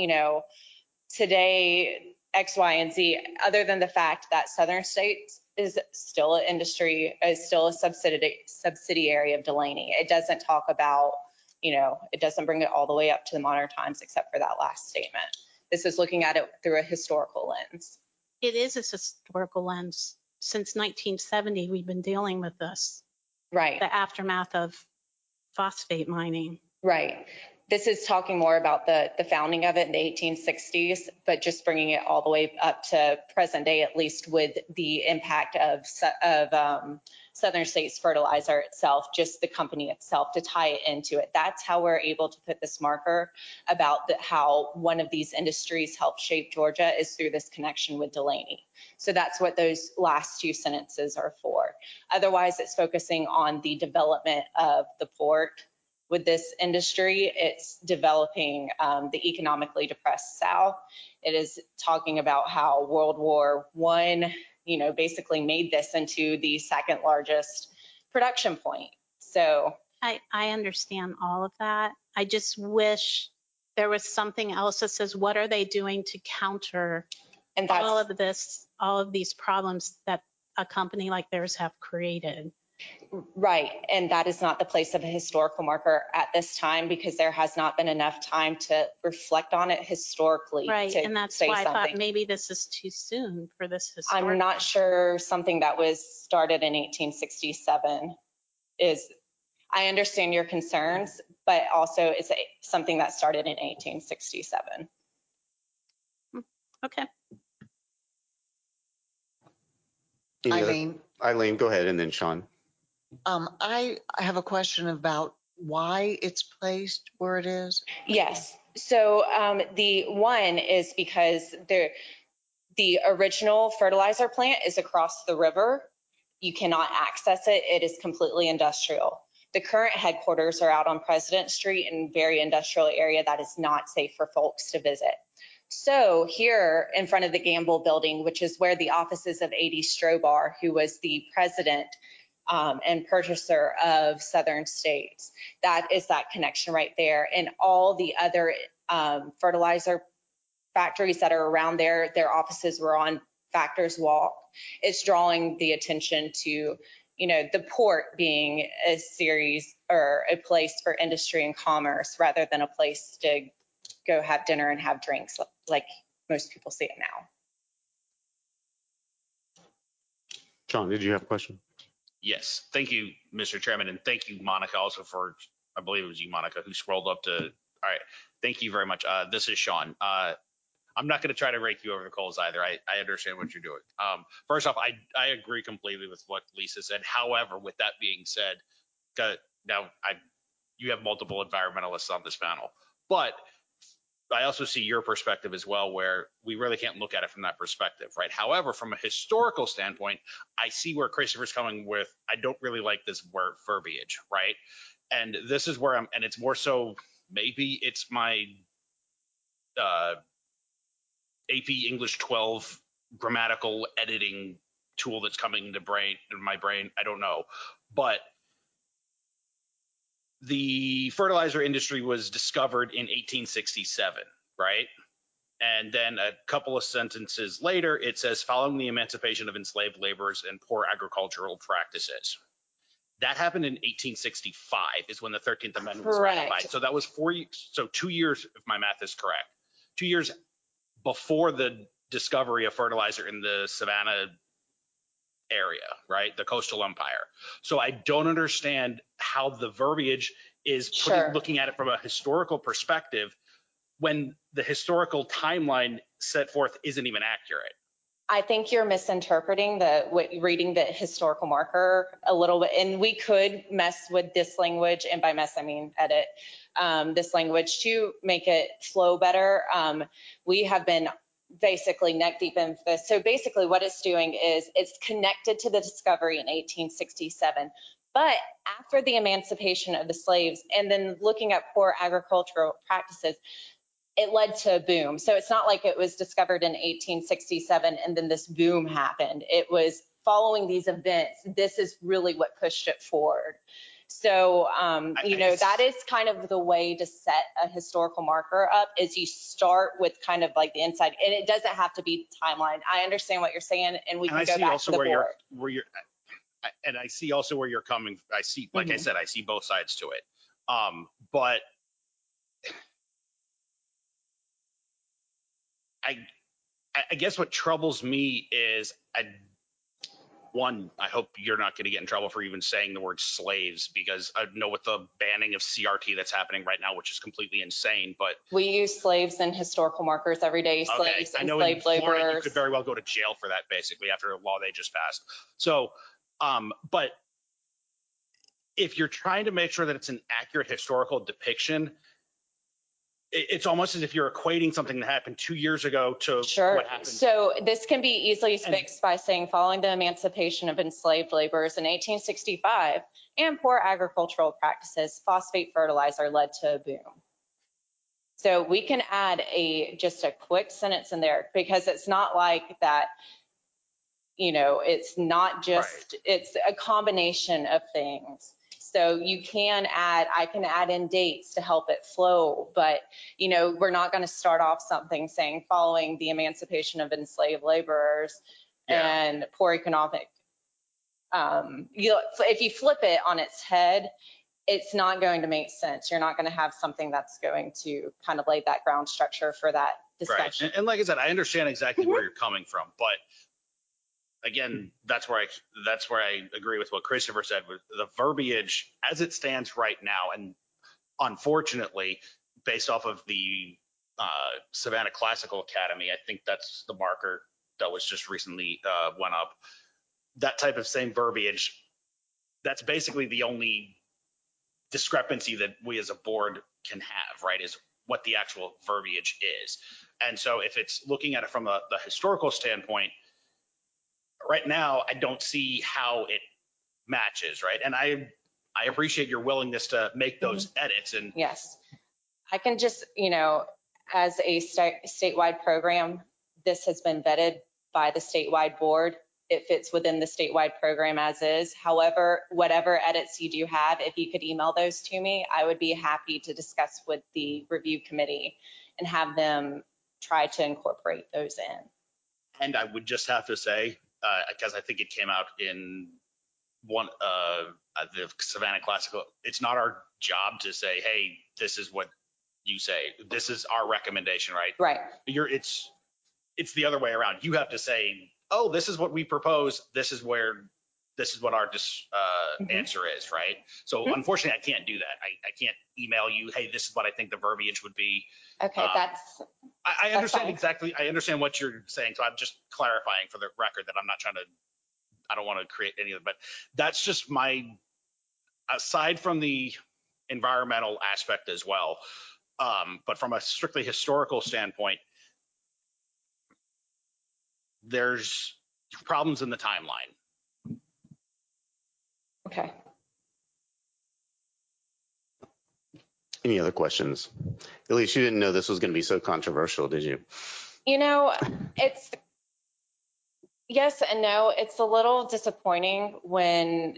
today, X, Y, and Z, other than the fact that Southern States is still an industry, is still a subsidiary of Delaney. It doesn't talk about, it doesn't bring it all the way up to the modern times, except for that last statement. This is looking at it through a historical lens. It is a historical lens. Since 1970, we've been dealing with this. Right. The aftermath of phosphate mining. Right. This is talking more about the founding of it in the 1860s, but just bringing it all the way up to present day, at least with the impact of Southern States Fertilizer itself, just the company itself, to tie it into it. That's how we're able to put this marker about how one of these industries helped shape Georgia, is through this connection with Delaney. So that's what those last two sentences are for. Otherwise, it's focusing on the development of the port. With this industry, it's developing the economically depressed South. It is talking about how World War I, basically made this into the second largest production point. So I understand all of that. I just wish there was something else that says, what are they doing to counter all of these problems that a company like theirs have created? Right, and that is not the place of a historical marker at this time, because there has not been enough time to reflect on it historically. Right, and that's why I thought maybe this is too soon for this historical. I'm not sure something that was started in 1867 is, I understand your concerns, but also it's something that started in 1867. Okay. Eileen, go ahead, and then Sean. I have a question about why it's placed where it is. Yes. So the one is because the original fertilizer plant is across the river. You cannot access it. It is completely industrial. The current headquarters are out on President Street in a very industrial area that is not safe for folks to visit. So here in front of the Gamble building, which is where the offices of A.D. Strobar, who was the president and purchaser of Southern States, that is that connection right there. And all the other fertilizer factories that are around there, their offices were on Factors Walk. It's drawing the attention to, you know, the port being a series or a place for industry and commerce rather than a place to go have dinner and have drinks like most people see it now. Sean, did you have a question? Yes, thank you, Mr. Chairman, and thank you, Monica, also for, I believe it was you, Monica, who scrolled up to, all right, thank you very much. This is Sean. I'm not going to try to rake you over the coals either. I understand what you're doing. First off, I agree completely with what Lisa said. However, with that being said, now you have multiple environmentalists on this panel, but I also see your perspective as well, where we really can't look at it from that perspective, right? However, from a historical standpoint, I see where Christopher's coming with, I don't really like this word verbiage, right? And this is where and it's more so, maybe it's my AP English 12 grammatical editing tool that's coming into my brain. I don't know. But the fertilizer industry was discovered in 1867, right? And then a couple of sentences later, it says, following the emancipation of enslaved laborers and poor agricultural practices. That happened in 1865 is when the 13th Amendment was ratified. So that was 4 years. So 2 years, if my math is correct, 2 years before the discovery of fertilizer in the Savannah area, right? The coastal empire. So I don't understand how the verbiage is looking at it from a historical perspective when the historical timeline set forth isn't even accurate. I think you're misinterpreting reading the historical marker a little bit, and we could mess with this language, and by mess I mean edit this language to make it flow better. We have been basically neck deep in this. So basically what it's doing is it's connected to the discovery in 1867. But after the emancipation of the slaves and then looking at poor agricultural practices, it led to a boom. So it's not like it was discovered in 1867 and then this boom happened. It was following these events. This is really what pushed it forward. So, you know, that is kind of the way to set a historical marker up, is you start with kind of like the inside, and it doesn't have to be timeline. I understand what you're saying, and we can go back to the board. And I see also where you're coming. I see, like I said, I see both sides to it. But I guess what troubles me is, I hope you're not going to get in trouble for even saying the word slaves, because I know with the banning of CRT that's happening right now, which is completely insane, but we use slaves and historical markers every day. Slaves and slave laborers. You could very well go to jail for that, basically, after a law they just passed. So, but if you're trying to make sure that it's an accurate historical depiction, it's almost as if you're equating something that happened 2 years ago to what happened. So this can be easily fixed by saying, following the emancipation of enslaved laborers in 1865 and poor agricultural practices, phosphate fertilizer led to a boom. So we can add just a quick sentence in there, because it's not like that, you know, it's not just, it's a combination of things. So you can add, I can add in dates to help it flow, but, you know, we're not going to start off something saying following the emancipation of enslaved laborers and poor economic. If you flip it on its head, it's not going to make sense. You're not going to have something that's going to kind of lay that ground structure for that discussion. Right. And like I said, I understand exactly where you're coming from, but again, that's where I agree with what Christopher said, with the verbiage as it stands right now. And unfortunately, based off of the Savannah Classical Academy. I think that's the marker that was just recently went up. That type of same verbiage, that's basically the only discrepancy that we as a board can have, right, is what the actual verbiage is. And so if it's looking at it from the historical standpoint, right now, I don't see how it matches, right? And I appreciate your willingness to make those edits. And yes, I can just, as a statewide program, this has been vetted by the statewide board. It fits within the statewide program as is. However, whatever edits you do have, if you could email those to me, I would be happy to discuss with the review committee and have them try to incorporate those in. And I would just have to say, because I think it came out in the Savannah Classical, it's not our job to say, hey, this is what you say. This is our recommendation, right? Right. It's the other way around. You have to say, oh, this is what we propose. This is what our answer is, right? So unfortunately, I can't do that. I can't email you, hey, this is what I think the verbiage would be. Okay, I understand exactly. I understand what you're saying. So I'm just clarifying for the record that I don't want to create any of it, but that's just aside from the environmental aspect as well. But from a strictly historical standpoint, there's problems in the timeline. Okay. Any other questions? Elise, you didn't know this was going to be so controversial, did you? It's yes and no. It's a little disappointing when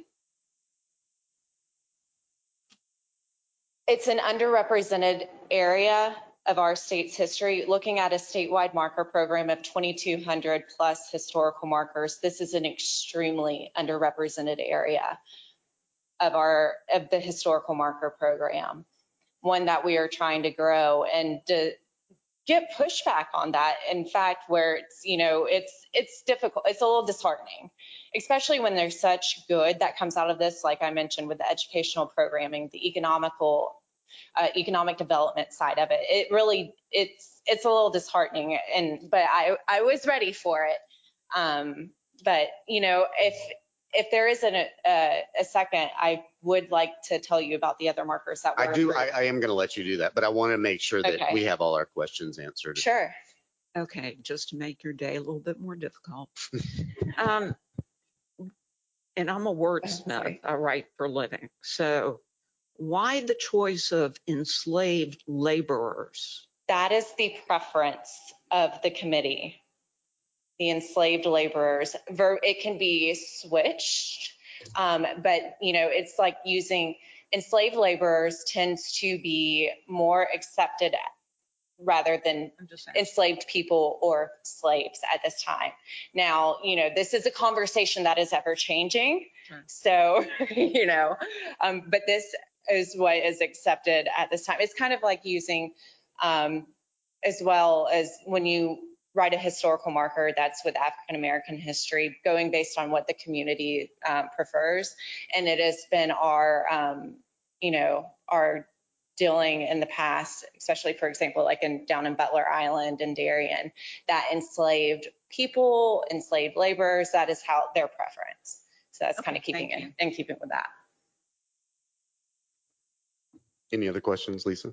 it's an underrepresented area of our state's history. Looking at a statewide marker program of 2,200 plus historical markers, this is an extremely underrepresented area of the historical marker program, one that we are trying to grow and to get pushback on that. In fact, where it's difficult, it's a little disheartening, especially when there's such good that comes out of this, like I mentioned with the educational programming, the economic development side of it. It really, it's a little disheartening, but I was ready for it. But if there isn't a second, I would like to tell you about the other markers that were approved. I am going to let you do that, but I want to make sure that we have all our questions answered. Sure. Okay, just to make your day a little bit more difficult. And I'm a wordsmith. I write for a living. So why the choice of enslaved laborers? That is the preference of the committee. The enslaved laborers. It can be switched, but it's like using enslaved laborers tends to be more accepted rather than enslaved people or slaves at this time. Now, this is a conversation that is ever changing. Sure. So, but this is what is accepted at this time. It's kind of like using, as well as when you write a historical marker that's with African American history, going based on what the community prefers. And it has been our dealing in the past, especially, for example, like down in Butler Island and Darien, that enslaved people, enslaved laborers, that is how their preference. So that's kind of keeping with that. Any other questions, Lisa?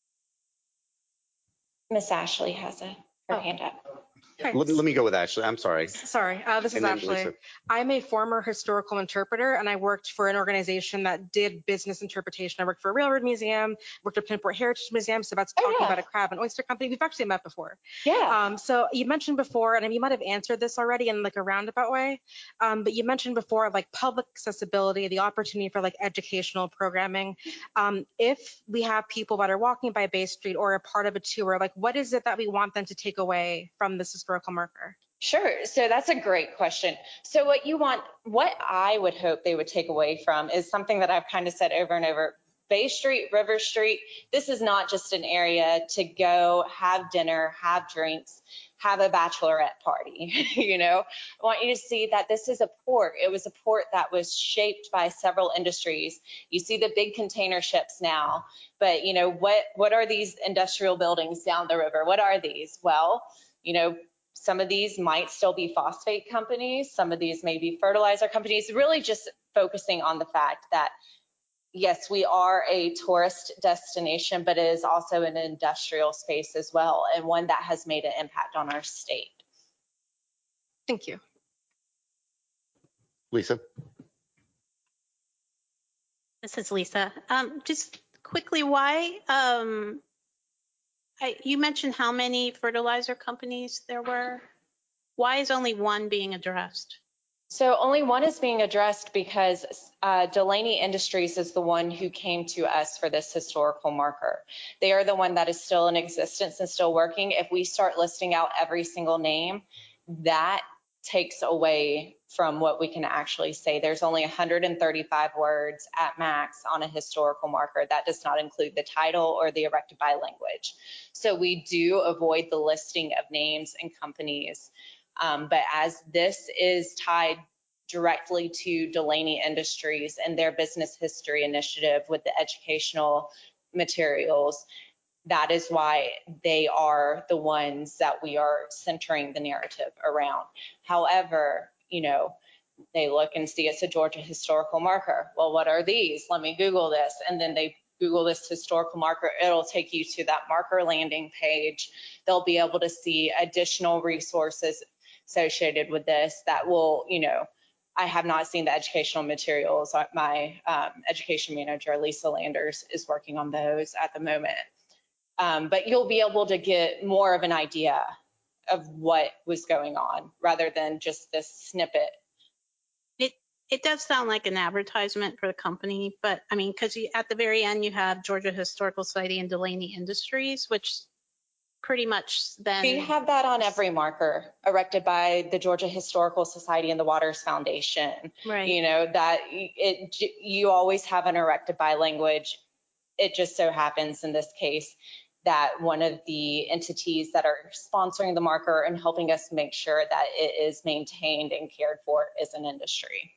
Miss Ashley has her hand up. Hey. Let me go with Ashley. I'm sorry. Sorry, this is Ashley. I'm a former historical interpreter, and I worked for an organization that did business interpretation. I worked for a railroad museum, worked at Pinport Heritage Museum, so that's talking about a crab and oyster company. We've actually met before. Yeah. So you mentioned before, and you might have answered this already in like a roundabout way, but you mentioned before like public accessibility, the opportunity for like educational programming. If we have people that are walking by Bay Street or a part of a tour, like what is it that we want them to take away from this historical marker? Sure. So that's a great question. So what I would hope they would take away from is something that I've kind of said over and over. Bay Street, River Street, this is not just an area to go have dinner, have drinks, have a bachelorette party. You know, I want you to see that this is a port. It was a port that was shaped by several industries. You see the big container ships now, but you know, what are these industrial buildings down the river? What are these? Well, you know, some of these might still be phosphate companies. Some of these may be fertilizer companies, really just focusing on the fact that yes, we are a tourist destination, but it is also an industrial space as well, and one that has made an impact on our state. Thank you. Lisa? This is Lisa. Just quickly, why, you mentioned how many fertilizer companies there were. Why is only one being addressed? So only one is being addressed because Delaney Industries is the one who came to us for this historical marker. They are the one that is still in existence and still working. If we start listing out every single name, that takes away from what we can actually say. There's only 135 words at max on a historical marker. That does not include the title or the erected by language. So we do avoid the listing of names and companies. But as this is tied directly to Delaney Industries and their business history initiative with the educational materials, that is why they are the ones that we are centering the narrative around. However, you know, they look and see it's a Georgia historical marker. Well, what are these? Let me Google this. And then they Google this historical marker. It'll take you to that marker landing page. They'll be able to see additional resources associated with this that will, you know, I have not seen the educational materials. My education manager, Lisa Landers, is working on those at the moment. But you'll be able to get more of an idea of what was going on rather than just this snippet. It does sound like an advertisement for the company, but I mean, because at the very end you have Georgia Historical Society and Delaney Industries, which pretty much then. We have that on every marker erected by the Georgia Historical Society and the Waters Foundation. Right. You know, that you always have an erected by language. It just so happens in this case that one of the entities that are sponsoring the marker and helping us make sure that it is maintained and cared for is an industry.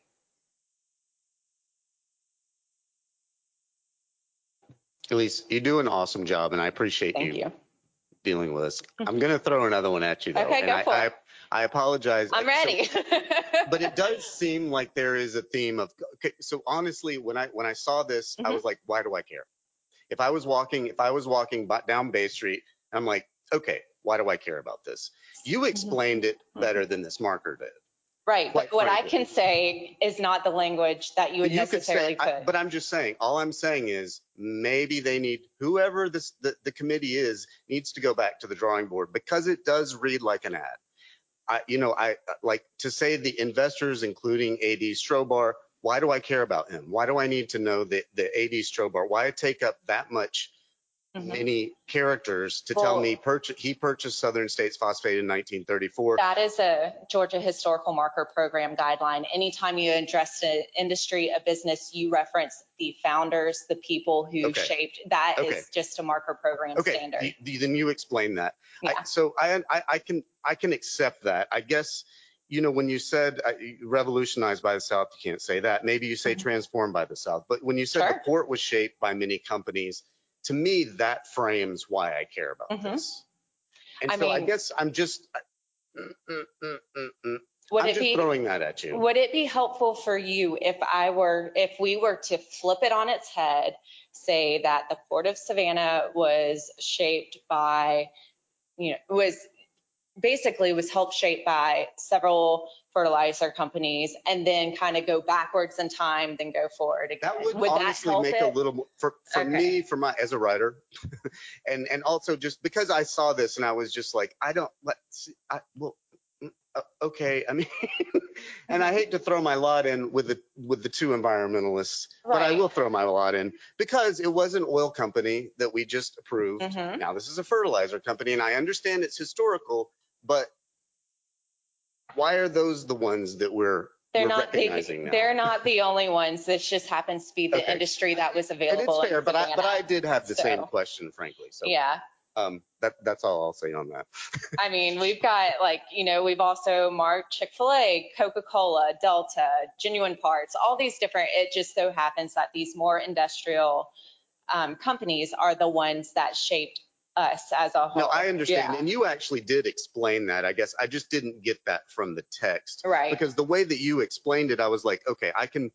Elise, you do an awesome job, and I appreciate you dealing with us. I'm going to throw another one at you, though. Okay, and go for it. I apologize. I'm ready. But it does seem like there is a theme of, okay, so honestly, when I saw this, I was like, why do I care? If I was walking down Bay Street, I'm like, okay, why do I care about this? You explained it better than this marker did. Right, but what I can say is not the language that you would necessarily put. But I'm just saying, all I'm saying is maybe they need, whoever the committee is, needs to go back to the drawing board, because it does read like an ad. I like to say the investors, including AD Strobar. Why do I care about him? Why do I need to know the AD Strobar? Why take up that much many characters to tell me he purchased Southern States Phosphate in 1934? That is a Georgia Historical Marker Program guideline. Anytime you address an industry, a business, you reference the founders, the people who shaped. That is just a marker program standard. Then you explain that. Yeah. So I can accept that. I guess, you know, when you said revolutionized by the South, you can't say that. Maybe you say transformed by the South. But when you said the port was shaped by many companies, to me, that frames why I care about this. And I guess I'm just, throwing that at you. Would it be helpful for you if we were to flip it on its head, say that the Port of Savannah was shaped by, was helped shape by several fertilizer companies, and then kind of go backwards in time, then go forward again? That would honestly make a little more for me, as a writer, and also just because I saw this and I was just like, okay. I mean, and I hate to throw my lot in with the two environmentalists, but I will throw my lot in because it was an oil company that we just approved. Now this is a fertilizer company, and I understand it's historical, but why are those the ones that we're They're we're not recognizing now. they're not the only ones. This just happens to be the Okay. industry that was And available. it's fair, in but Savannah. I did have the same So, question, frankly. So yeah. that's all I'll say on that. I mean, we've got like, we've also marked Chick-fil-A, Coca-Cola, Delta, Genuine Parts, all these different, it just so happens that these more industrial companies are the ones that shaped us as a whole. No, I understand. Yeah. And you actually did explain that. I guess I just didn't get that from the text. Right. Because the way that you explained it, I was like, okay, I can,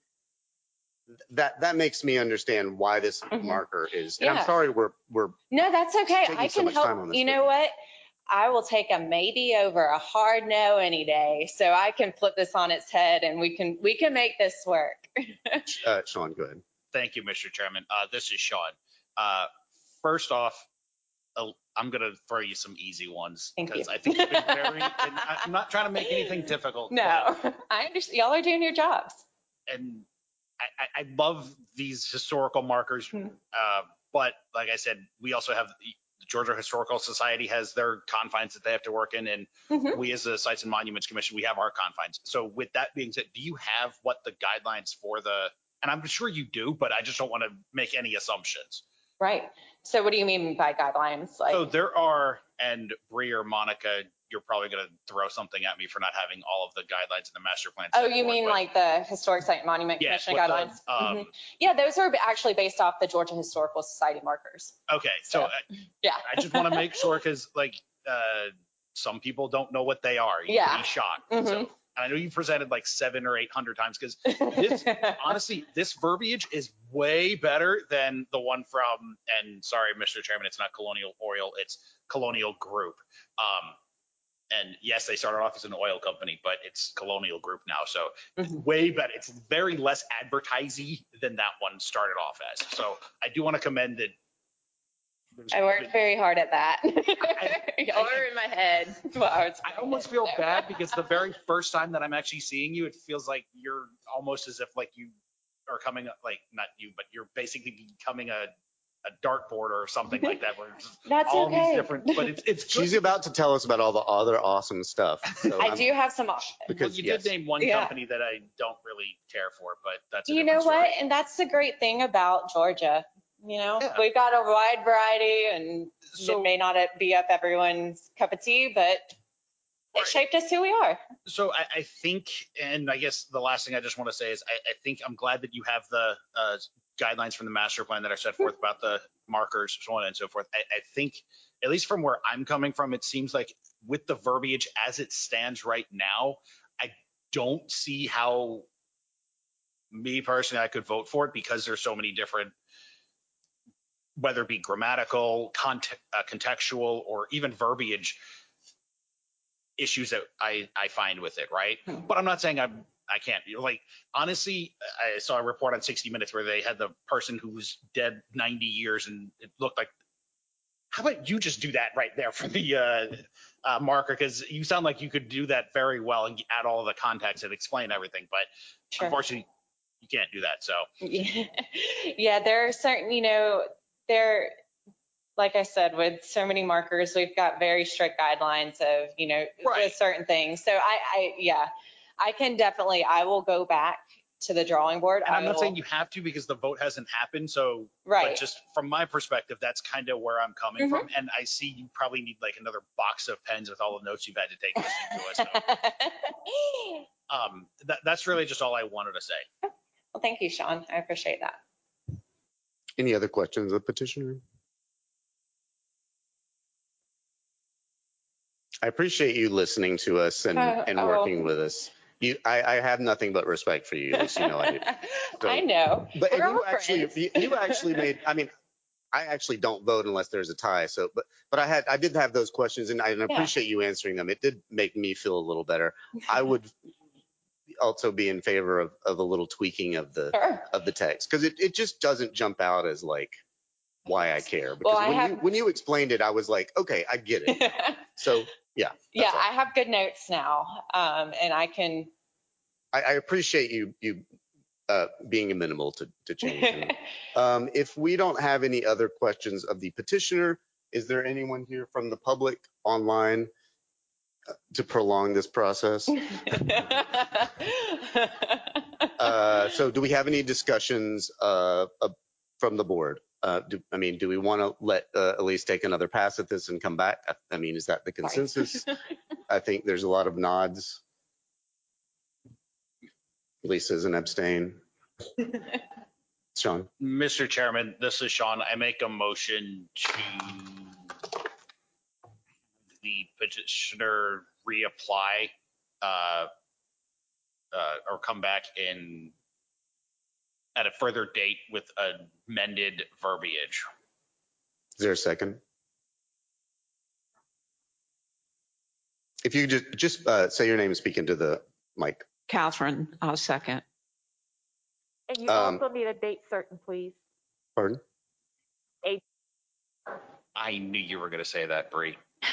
that makes me understand why this marker is. And Yeah. I'm sorry, we're No, that's okay. taking I so can much time on help. this You know with what? I will take a maybe over a hard no any day. So I can flip this on its head and we can make this work. Sean, go ahead. Thank you, Mr. Chairman. This is Sean. First off, I'm going to throw you some easy ones because I think you've been very, and I'm not trying to make anything difficult. No, I understand. Y'all are doing your jobs. And I love these historical markers. But like I said, we also have the Georgia Historical Society has their confines that they have to work in. And we as the Sites and Monuments Commission, we have our confines. So with that being said, do you have what the guidelines for and I'm sure you do, but I just don't want to make any assumptions. Right. So what do you mean by guidelines? Like, so there are, and Bree or Monica, you're probably going to throw something at me for not having all of the guidelines in the master plan. Oh, you mean like the Historic Site and Monument Commission guidelines? Yeah, those are actually based off the Georgia Historical Society markers. Okay. So yeah, I just want to make sure because like some people don't know what they are. You can be shocked. So, and I know you presented like 700 or 800 times because this, honestly, this verbiage is way better than the one from, and sorry, Mr. Chairman, it's not Colonial Oil, it's Colonial Group. And yes, they started off as an oil company, but it's Colonial Group now. So way better. It's very less advertising than that one started off as. So I do want to commend it. I worked very hard at that. Y'all are in my head. I almost feel bad because the very first time that I'm actually seeing you, it feels like you're almost as if like you are coming up, like not you, but you're basically becoming a dartboard or something like that. Where it's That's all okay. these different, but it's She's about to tell us about all the other awesome stuff. So I do have some. Because you did name one company that I don't really care for, but that's a you know different what? story. And that's the great thing about Georgia. We've got a wide variety, and it may not be up everyone's cup of tea, but it shaped us who we are. So I think, and I guess the last thing I just want to say is I think I'm glad that you have the guidelines from the master plan that are set forth about the markers, so on and so forth. I think, at least from where I'm coming from, it seems like with the verbiage as it stands right now, I don't see how me personally I could vote for it because there's so many different, whether it be grammatical, contextual, or even verbiage issues that I find with it, right? But I'm not saying I can't. Like, honestly, I saw a report on 60 Minutes where they had the person who was dead 90 years and it looked like, how about you just do that right there for the marker? Because you sound like you could do that very well and add all of the context and explain everything. But unfortunately, you can't do that. So yeah, there are certain, like I said, with so many markers, we've got very strict guidelines of, with certain things. So I will go back to the drawing board. And I'm not saying you have to because the vote hasn't happened. So, but just from my perspective, that's kind of where I'm coming from. And I see you probably need like another box of pens with all the notes you've had to take listening to us. So, that's really just all I wanted to say. Well, thank you, Sean. I appreciate that. Any other questions of petitioner? I appreciate you listening to us and working with us. I have nothing but respect for you. At least you know I do. So, I know. But you actually made. I mean, I actually don't vote unless there's a tie. So, but I did have those questions, and I appreciate you answering them. It did make me feel a little better. I would also be in favor of a little tweaking of the text because it just doesn't jump out as like why I care. Because when you explained it, I was like, okay, I get it. So. Yeah. Yeah, I have good notes now, and I can. I appreciate you being amenable to change. If we don't have any other questions of the petitioner, is there anyone here from the public online to prolong this process. So do we have any discussions from the board? Do we want to let Elise take another pass at this and come back? I mean, is that the consensus? I think there's a lot of nods. Lisa's an abstain. Sean? Mr. Chairman, this is Sean. I make a motion to the petitioner reapply or come back in at a further date with amended verbiage. Is there a second? If you just say your name and speak into the mic. Catherine, I'll second. And you also need a date certain, please. Pardon? I knew you were going to say that, Bree.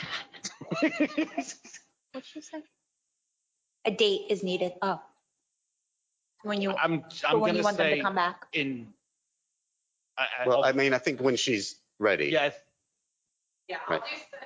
What'd she say? A date is needed. Oh. When you I'm when going you want them say to come back. Well, I mean, I think when she's ready. Yeah. Yeah, Right.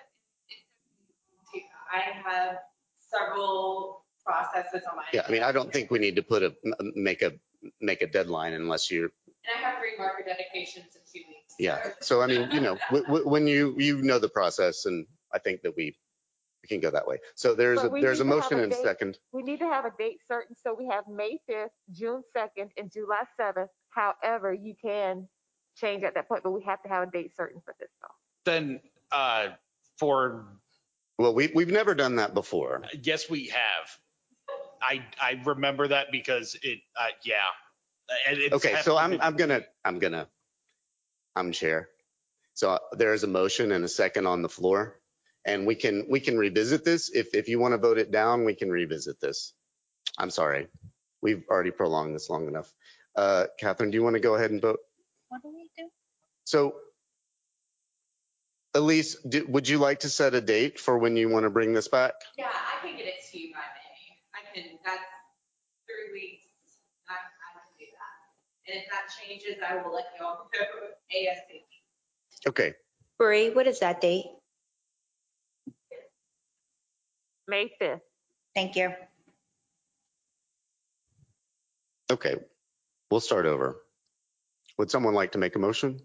I have several processes on my. Yeah, I mean, I don't think we need to put make a deadline unless you're. And I have 3 marker dedications in 2 weeks. Yeah. So I mean, you know, when you know the process, and I think that we can go that way. So there's a motion and a second. We need to have a date certain, so we have May 5th, June 2nd, and July 7th. However, you can change at that point, but we have to have a date certain for this though. Then for. Well, we've never done that before. Yes, we have. I remember that because yeah. Okay, so I'm chair. So there is a motion and a second on the floor, and we can revisit this. If you want to vote it down, we can revisit this. I'm sorry. We've already prolonged this long enough. Catherine, do you want to go ahead and vote? What do we do? So Elise, would you like to set a date for when you want to bring this back? Yeah, I can get it to you by May. That's 3 weeks. I can do that. And if that changes, I will let you all know ASAP. Okay. Bree, what is that date? May 5th. Thank you. Okay. We'll start over. Would someone like to make a motion?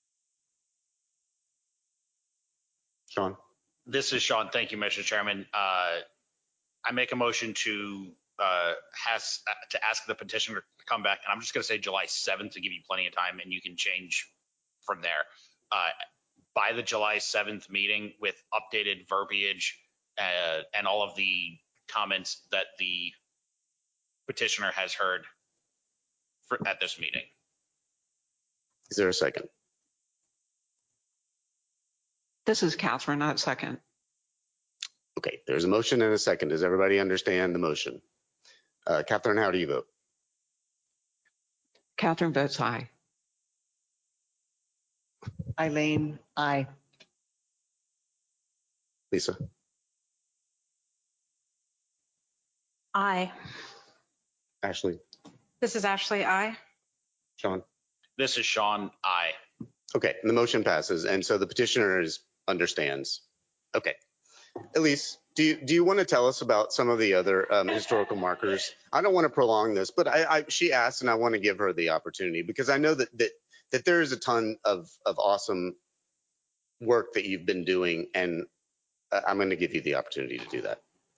Sean? This is Sean. Thank you, Mr. Chairman. I make a motion to ask the petitioner to come back, and I'm just going to say July 7th to give you plenty of time, and you can change from there. By the July 7th meeting with updated verbiage and all of the comments that the petitioner has heard at this meeting. Is there a second? This is Catherine, not second. Okay, there's a motion and a second. Does everybody understand the motion? Catherine, how do you vote? Catherine votes aye. Eileen, aye. Lisa? Aye. Ashley? This is Ashley, aye. Sean? This is Sean, aye. Okay, and the motion passes, and so the petitioner understands. Okay. Elise, do you want to tell us about some of the other historical markers? I don't want to prolong this, but she asked, and I want to give her the opportunity because I know that there is a ton of awesome work that you've been doing, and I'm going to give you the opportunity to do that.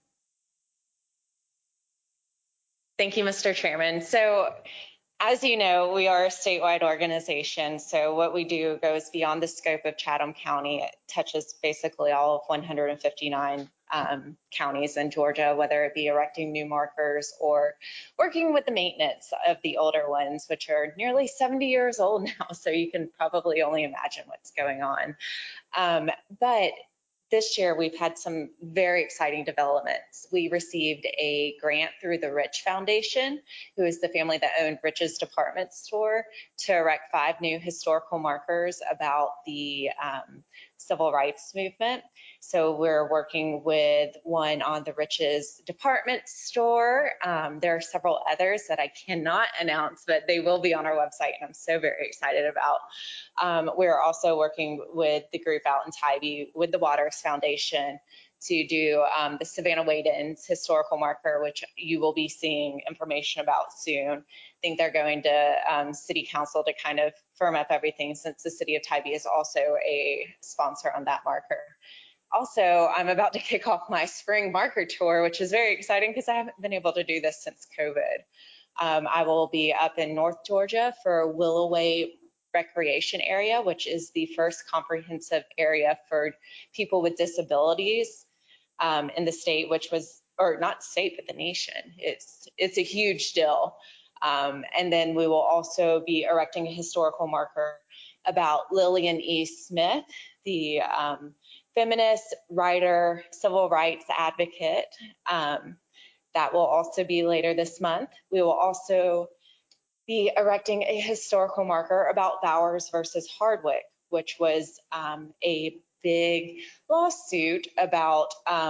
Thank you, Mr. Chairman. So as you know, we are a statewide organization. So what we do goes beyond the scope of Chatham County. It touches basically all of 159 counties in Georgia, whether it be erecting new markers or working with the maintenance of the older ones, which are nearly 70 years old now. So you can probably only imagine what's going on. But this year, we've had some very exciting developments. We received a grant through the Rich Foundation, who is the family that owned Rich's department store, to erect 5 new historical markers about the civil rights movement. So we're working with one on the Rich's department store. There are several others that I cannot announce, but they will be on our website, and I'm so very excited about. We're also working with the group out in Tybee with the Waters Foundation to do the Savannah Wade-Inns historical marker, which you will be seeing information about soon. I think they're going to city council to kind of firm up everything, since the city of Tybee is also a sponsor on that marker. Also, I'm about to kick off my spring marker tour, which is very exciting because I haven't been able to do this since COVID. I will be up in North Georgia for Willoway Recreation Area, which is the first comprehensive area for people with disabilities in the state, which was, or not state, but the nation. It's a huge deal. And then we will also be erecting a historical marker about Lillian E. Smith, the feminist writer, civil rights advocate. That will also be later this month. We will also be erecting a historical marker about Bowers versus Hardwick, which was a big lawsuit about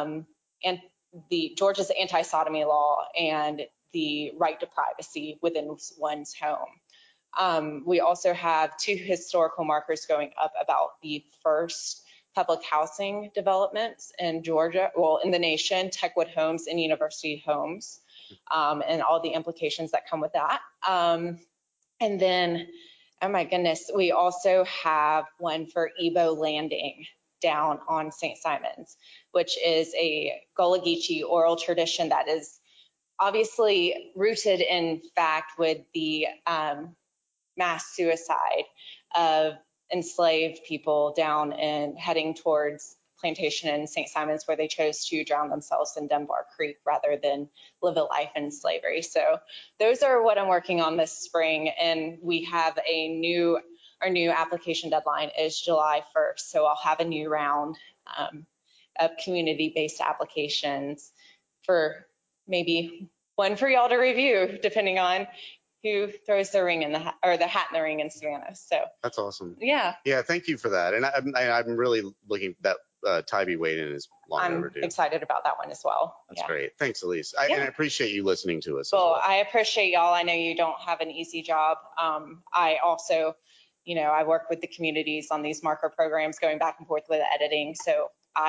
Georgia's anti-sodomy law and the right to privacy within one's home. We also have 2 historical markers going up about the first public housing developments in Georgia, well, in the nation, Techwood Homes and University Homes, and all the implications that come with that. And then, oh my goodness, we also have one for Ebo Landing down on St. Simon's, which is a Gullah Geechee oral tradition that is obviously rooted in fact with the mass suicide of enslaved people down and heading towards plantation in St. Simon's, where they chose to drown themselves in Dunbar Creek rather than live a life in slavery. So those are what I'm working on this spring. And we have our new application deadline is July 1st. So I'll have a new round of community-based applications, for maybe one for y'all to review, depending on who throws the ring in the hat, or the hat in the ring in Savannah. So That's awesome. yeah, Thank you for that. And I'm really looking, that Tybee Wade-In is long I'm overdue. excited about that one as well. That's great. Thanks, Elise. And I appreciate you listening to us. Well, I appreciate y'all. I know you don't have an easy job. I also, I work with the communities on these marker programs, going back and forth with the editing. So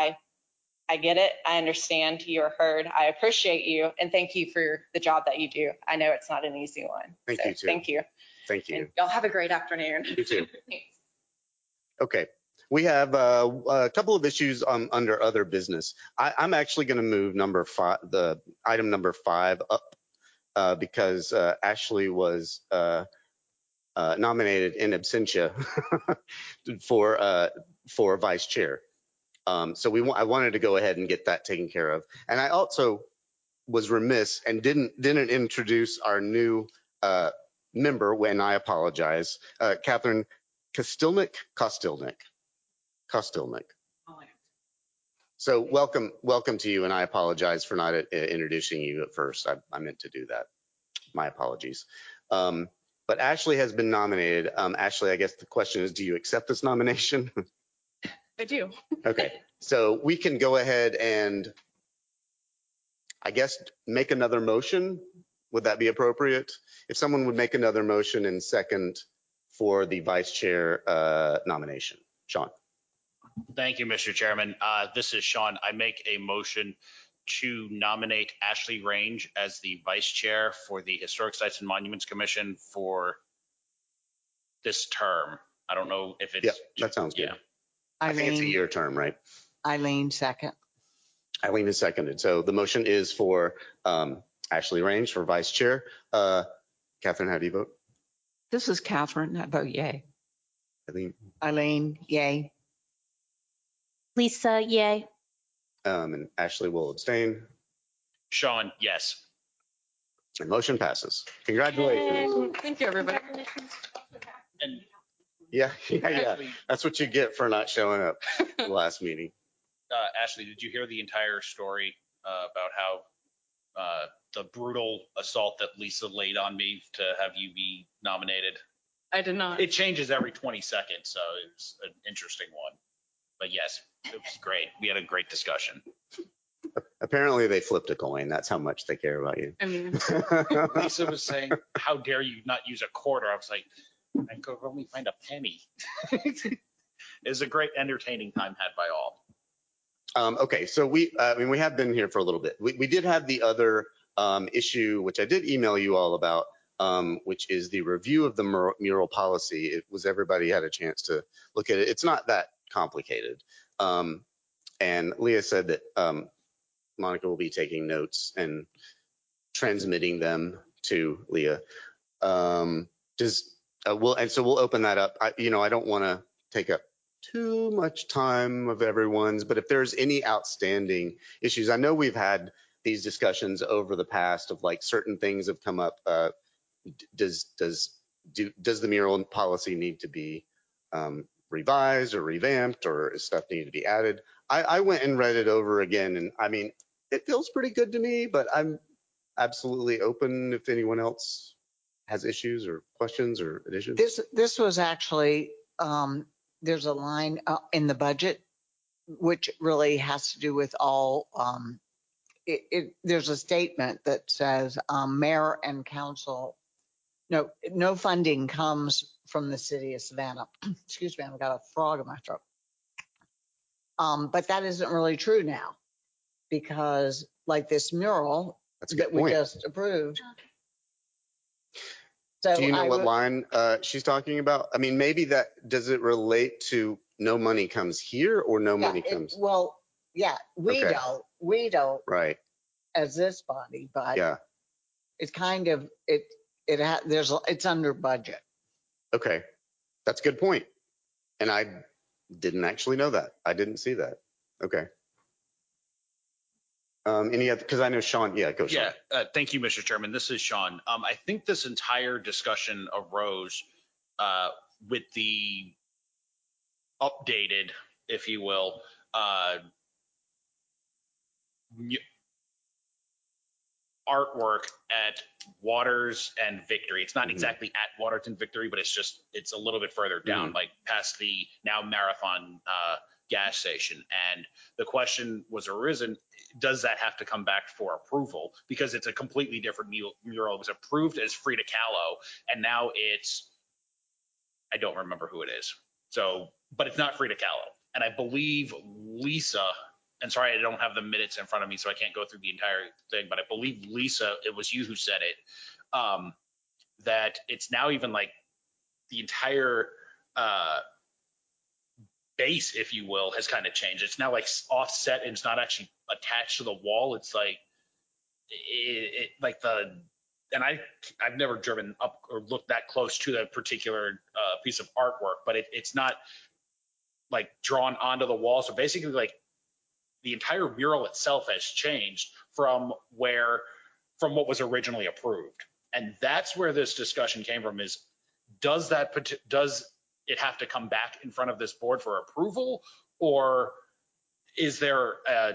I get it. I understand. You're heard. I appreciate you. And thank you for the job that you do. I know it's not an easy one. Thank you too. Thank you. Thank you. And y'all have a great afternoon. You too. Okay. We have a couple of issues under other business. I'm actually going to move the item number 5 up because Ashley was nominated in absentia for vice chair. So I wanted to go ahead and get that taken care of. And I also was remiss and didn't introduce our new member, when I apologize, Catherine Kostilnik. So welcome to you, and I apologize for not introducing you at first. I meant to do that. My apologies. But Ashley has been nominated. Ashley, I guess the question is, do you accept this nomination? I do. Okay, so we can go ahead and, I guess, make another motion. Would that be appropriate? If someone would make another motion and second for the vice chair nomination. Sean. Thank you, Mr. Chairman. This is Sean. I make a motion to nominate Ashley Range as the vice chair for the Historic Sites and Monuments Commission for this term. I don't know if it's. Yeah, that sounds good. I think it's a year term, right? Eileen, second. Eileen is seconded. So the motion is for Ashley Range for vice chair. Catherine, how do you vote? This is Catherine. I vote yay. Eileen, yay. Lisa, yay. And Ashley will abstain. Sean, yes. And motion passes. Congratulations. Thank you, everybody. And yeah. That's what you get for not showing up the last meeting. Ashley, did you hear the entire story about how the brutal assault that Lisa laid on me to have you be nominated? I did not. It changes every 20 seconds, so it's an interesting one. But yes, it was great. We had a great discussion. Apparently they flipped a coin. That's how much they care about you. I mean, Lisa was saying, how dare you not use a quarter? I was like, I could only find a penny. It was a great entertaining time had by all. Okay, so I mean, we have been here for a little bit. We did have the other issue, which I did email you all about, which is the review of the mural policy. Everybody had a chance to look at it. It's not that complicated. And Leah said that Monica will be taking notes and transmitting them to Leah. And so we'll open that up. I don't want to take up too much time of everyone's, but if there's any outstanding issues, I know we've had these discussions over the past of like certain things have come up. Does the mural policy need to be revised or revamped, or is stuff need to be added? I went and read it over again, and I mean, it feels pretty good to me, but I'm absolutely open if anyone else has issues or questions or additions. This was actually, there's a line in the budget, which really has to do with all, there's a statement that says mayor and council, no funding comes from the city of Savannah. Excuse me, I've got a frog in my throat. But that isn't really true now, because like this mural that we just approved. So do you know what line she's talking about? I mean, maybe does it relate to no money comes here or no money comes? Well, yeah, we don't right as this body, but yeah, it's kind of it's under budget. Okay, that's a good point, and I didn't actually know that. I didn't see that. Okay. Any other? Because I know Sean. Yeah, go Sean. Yeah, thank you, Mr. Chairman. This is Sean. I think this entire discussion arose with the updated, if you will, artwork at Waters and Victory. It's not exactly at Waters and Victory, but it's a little bit further down, like past the now Marathon gas station. And the question was arisen, does that have to come back for approval? Because it's a completely different mural. It was approved as Frida Kahlo, and now I don't remember who it is. So, but it's not Frida Kahlo. And I believe Lisa, and sorry, I don't have the minutes in front of me, so I can't go through the entire thing, but I believe Lisa, it was you who said it, that it's now even like the entire base, if you will, has kind of changed. It's now like offset and it's not actually attached to the wall. It's like, and I've never driven up or looked that close to that particular piece of artwork, but it's not like drawn onto the wall. So basically like the entire mural itself has changed from what was originally approved. And that's where this discussion came from, is does it have to come back in front of this board for approval, or is there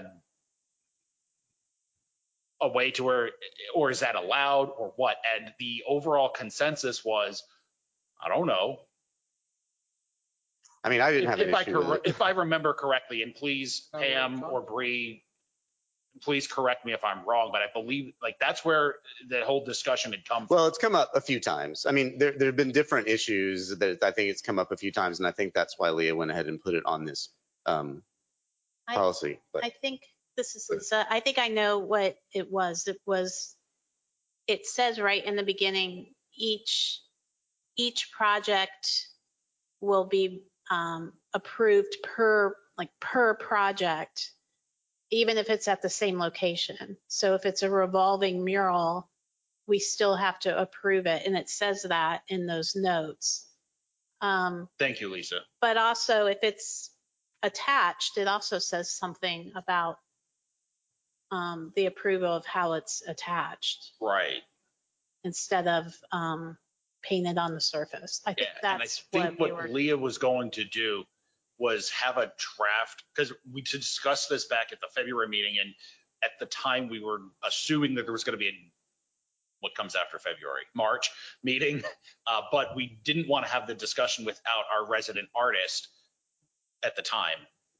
a way to where, or is that allowed, or what? And the overall consensus was, I don't know. I mean, I didn't have an issue with it. If I remember correctly, and please, Pam or Bree, please correct me if I'm wrong, but I believe like that's where the whole discussion had come from. Well, it's come up a few times. I mean, there have been different issues that I think it's come up a few times, and I think that's why Leah went ahead and put it on this policy. But I think this is Lisa. I think I know what it was. It says right in the beginning, each project will be approved per project, even if it's at the same location. So if it's a revolving mural, we still have to approve it. And it says that in those notes. Thank you, Lisa. But also if it's attached, it also says something about the approval of how it's attached. Right. Instead of painted on the surface. I think that's what Leah was going to do was have a draft, because we discussed this back at the February meeting, and at the time we were assuming that there was going to be what comes after February, March meeting, but we didn't want to have the discussion without our resident artist at the time.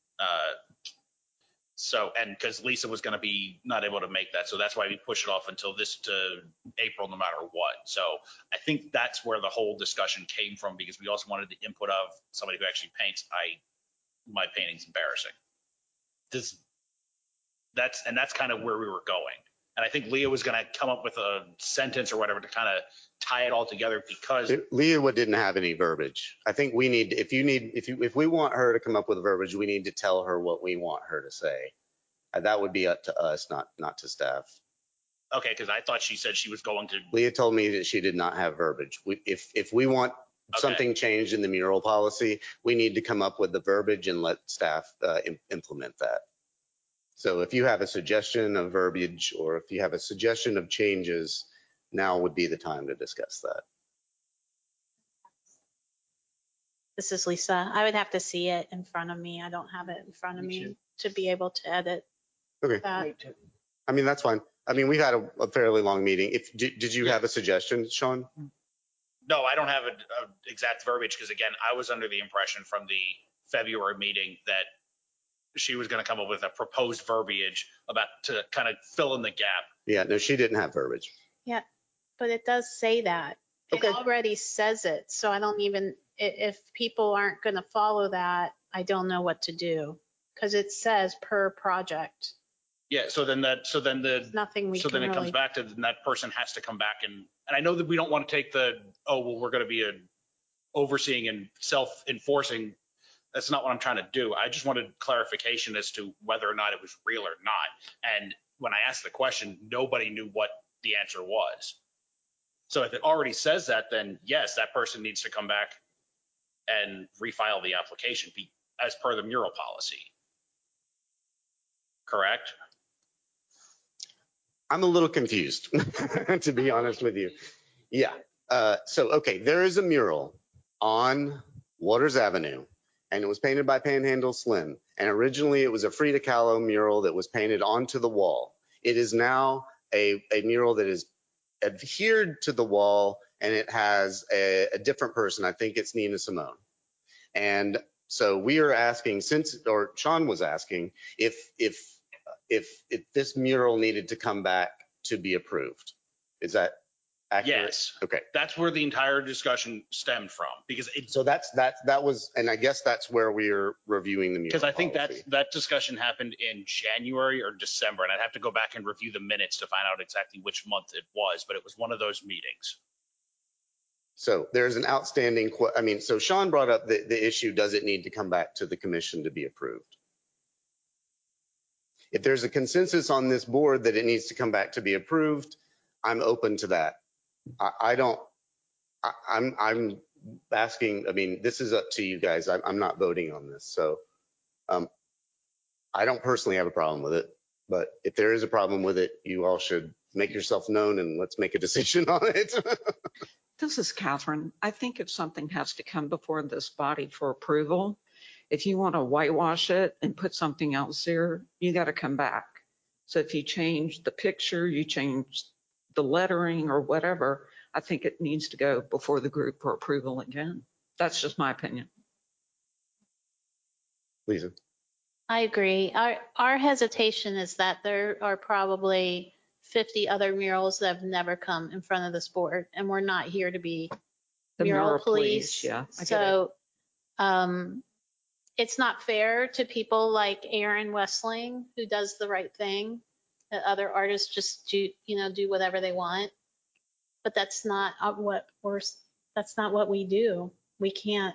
And because Lisa was going to be not able to make that, so that's why we pushed it off until to April, no matter what. So I think that's where the whole discussion came from, because we also wanted the input of somebody who actually paints. My painting's embarrassing. that's kind of where we were going. And I think Leah was going to come up with a sentence or whatever to kind of tie it all together because Leah didn't have any verbiage. I think we need, if we want her to come up with verbiage, we need to tell her what we want her to say. That would be up to us, not to staff. okay, because I thought she said she was going to. Leah told me that she did not have verbiage. If we want something changed in the mural policy, we need to come up with the verbiage and let staff implement that. So if you have a suggestion of verbiage or if you have a suggestion of changes, now would be the time to discuss that. This is Lisa. I would have to see it in front of me. I don't have it in front of me to be able to edit Okay. that. I mean, that's fine. I mean, we've had a fairly long meeting. Did you have a suggestion, Sean? No, I don't have an exact verbiage because again, I was under the impression from the February meeting that she was going to come up with a proposed verbiage about to kind of fill in the gap. Yeah, no, she didn't have verbiage. Yeah, but it does say that. It already says it. So I don't even, if people aren't going to follow that, I don't know what to do because it says per project. Yeah, so then it comes back to that person has to come back and I know that we don't want to take the, oh, well, we're going to be overseeing and self-enforcing. That's not what I'm trying to do. I just wanted clarification as to whether or not it was real or not. And when I asked the question, nobody knew what the answer was. So if it already says that, then yes, that person needs to come back and refile the application as per the mural policy. Correct? I'm a little confused, to be honest with you. Yeah. Okay, there is a mural on Waters Avenue, and it was painted by Panhandle Slim. And originally, it was a Frida Kahlo mural that was painted onto the wall. It is now a mural that is adhered to the wall, and it has a different person. I think it's Nina Simone. And so we are asking, Sean was asking, if this mural needed to come back to be approved. Is that accurate? Yes. Okay. That's where the entire discussion stemmed from because that was, and I guess that's where we are reviewing the mural because I think policy. that discussion happened in January or December, and I'd have to go back and review the minutes to find out exactly which month it was, but it was one of those meetings. So there's an outstanding, so Sean brought up the issue, does it need to come back to the commission to be approved? If there's a consensus on this board that it needs to come back to be approved, I'm open to that. I'm asking, this is up to you guys. I'm not voting on this. So I don't personally have a problem with it, but if there is a problem with it, you all should make yourself known and let's make a decision on it. This is Catherine. I think if something has to come before this body for approval, if you want to whitewash it and put something else there, you got to come back. So if you change the picture, you change the lettering or whatever, I think it needs to go before the group for approval again. That's just my opinion. Lisa. I agree. Our hesitation is that there are probably 50 other murals that have never come in front of this board, and we're not here to be The mural police. Yeah, I get it. So it's not fair to people like Aaron Westling, who does the right thing, that other artists just do whatever they want. But that's not what we do. We can't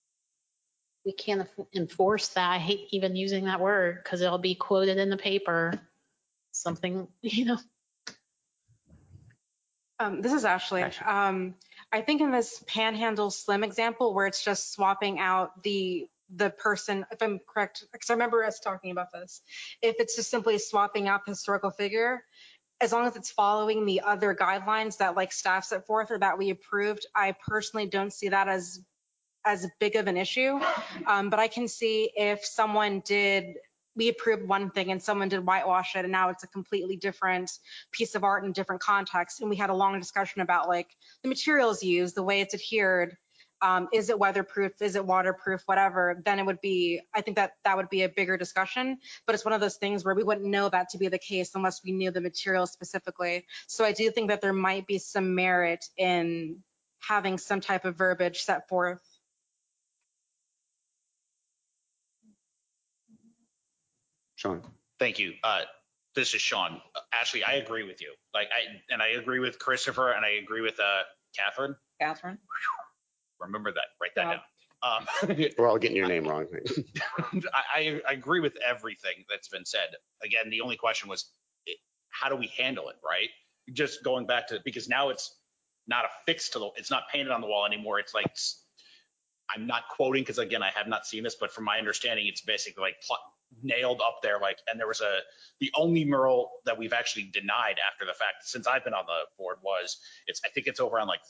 enforce that. I hate even using that word because it'll be quoted in the paper. Something, This is Ashley. I think in this Panhandle Slim example where it's just swapping out the person, if I'm correct, because I remember us talking about this, if it's just simply swapping out the historical figure, as long as it's following the other guidelines that like staff set forth or that we approved, I personally don't see that as big of an issue. But I can see if we approved one thing and someone did whitewash it and now it's a completely different piece of art in different context. And we had a long discussion about like the materials used, the way it's adhered, is it weatherproof, is it waterproof, whatever, then I think that would be a bigger discussion. But it's one of those things where we wouldn't know that to be the case unless we knew the material specifically. So I do think that there might be some merit in having some type of verbiage set forth. Sean. Thank you. This is Sean. Ashley, I agree with you. I agree with Christopher, and I agree with Catherine. Catherine? Remember that. Write that down. We're all getting your name wrong. I agree with everything that's been said. Again, the only question was, how do we handle it, right? Just going back to, because now it's not affixed to it's not painted on the wall anymore. It's like, I'm not quoting because again, I have not seen this, but from my understanding, it's basically like nailed up there. And there was the only mural that we've actually denied after the fact since I've been on the board I think it's over on like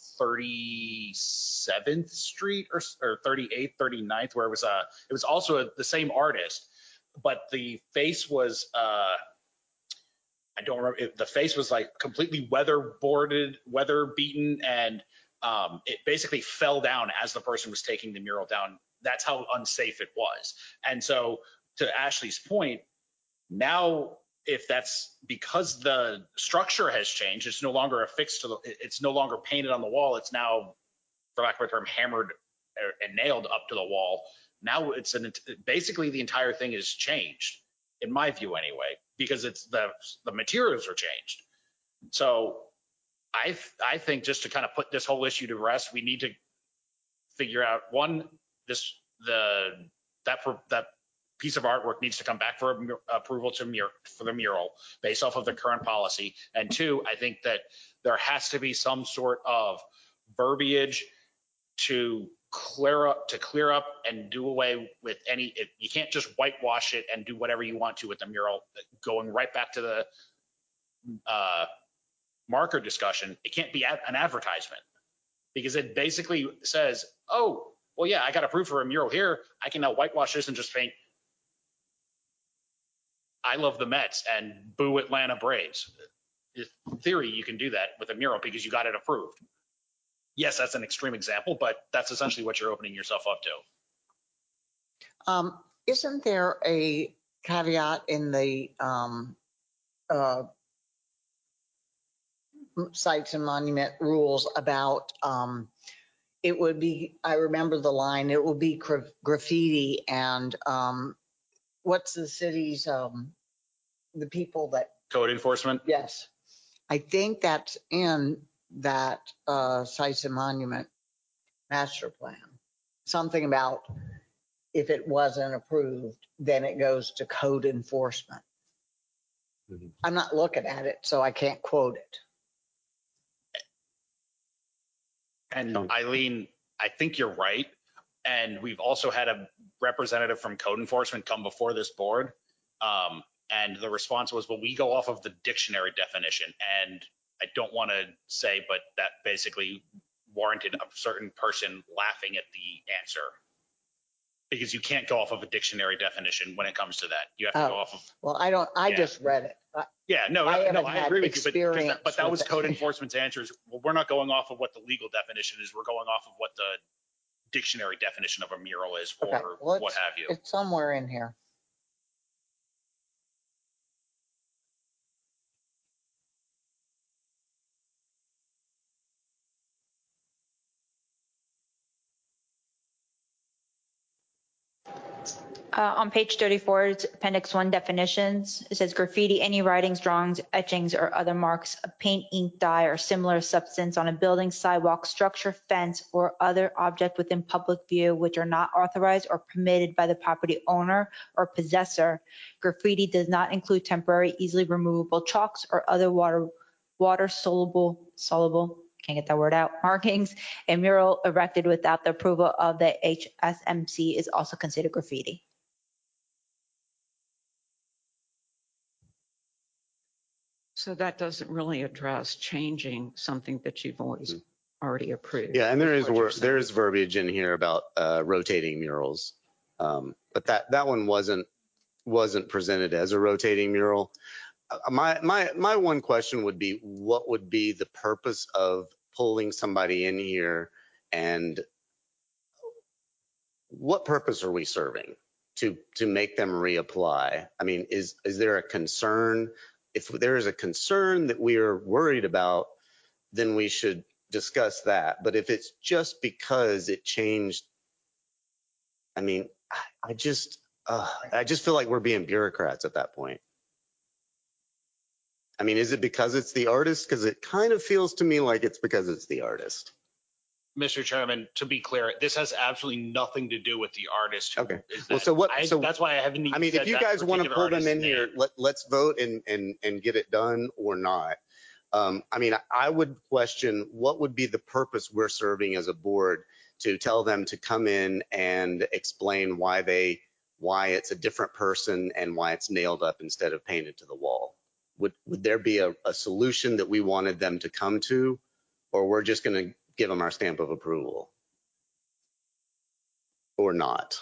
37th Street or 38th, 39th, where it was also the same artist, but the face was, I don't remember, the face was like completely weather beaten, and it basically fell down as the person was taking the mural down. That's how unsafe it was. And so to Ashley's point, now if that's because the structure has changed, it's no longer affixed to it's no longer painted on the wall. It's now, for lack of a term, hammered and nailed up to the wall. Now basically the entire thing is changed, in my view anyway, because it's the materials are changed. So I think just to kind of put this whole issue to rest, we need to figure out that piece of artwork needs to come back for approval for the mural based off of the current policy. And two, I think that there has to be some sort of verbiage to clear up and do away with you can't just whitewash it and do whatever you want to with the mural. Going right back to the marker discussion, it can't be an advertisement, because it basically says, oh, well, yeah, I got approved for a mural here. I can now whitewash this and just paint I love the Mets and boo Atlanta Braves. In theory, you can do that with a mural because you got it approved. Yes, that's an extreme example, but that's essentially what you're opening yourself up to. Isn't there a caveat in the sites and monument rules about it would be, I remember the line, it will be graffiti and what's the city's, the people that. Code enforcement? Yes. I think that's in that sites and monument master plan. Something about if it wasn't approved, then it goes to code enforcement. Mm-hmm. I'm not looking at it, so I can't quote it. And Eileen, I think you're right. And we've also had a representative from code enforcement come before this board. And the response was, well, we go off of the dictionary definition. And I don't want to say, but that basically warranted a certain person laughing at the answer. Because you can't go off of a dictionary definition when it comes to that. You have to go off of. Well, I just read it. I agree with you, but that was code enforcement's answers. Well, we're not going off of what the legal definition is. We're going off of what the dictionary definition of a mural is, or what have you. It's somewhere in here. On page 34, it's appendix 1 definitions. It says graffiti, any writings, drawings, etchings, or other marks of paint, ink, dye, or similar substance on a building, sidewalk, structure, fence, or other object within public view, which are not authorized or permitted by the property owner or possessor. Graffiti does not include temporary, easily removable chalks or other water soluble, can't get that word out, markings. A mural erected without the approval of the HSMC is also considered graffiti. So that doesn't really address changing something that you've already approved. Yeah, and there is verbiage in here about rotating murals, but that one wasn't presented as a rotating mural. My one question would be, what would be the purpose of pulling somebody in here, and what purpose are we serving to make them reapply? I mean, is there a concern? If there is a concern that we are worried about, then we should discuss that. But if it's just because it changed, I mean, I just feel like we're being bureaucrats at that point. I mean, is it because it's the artist? Because it kind of feels to me like it's because it's the artist. Mr. Chairman, to be clear, this has absolutely nothing to do with the artist. Okay. Is Well, that- so what? So that's why I haven't even I mean, said if you that guys want to particular pull them artist's in here, name. let's vote and get it done or not. I mean, I would question what would be the purpose we're serving as a board to tell them to come in and explain why it's a different person and why it's nailed up instead of painted to the wall. Would there be a solution that we wanted them to come to, or we're just going to give them our stamp of approval or not?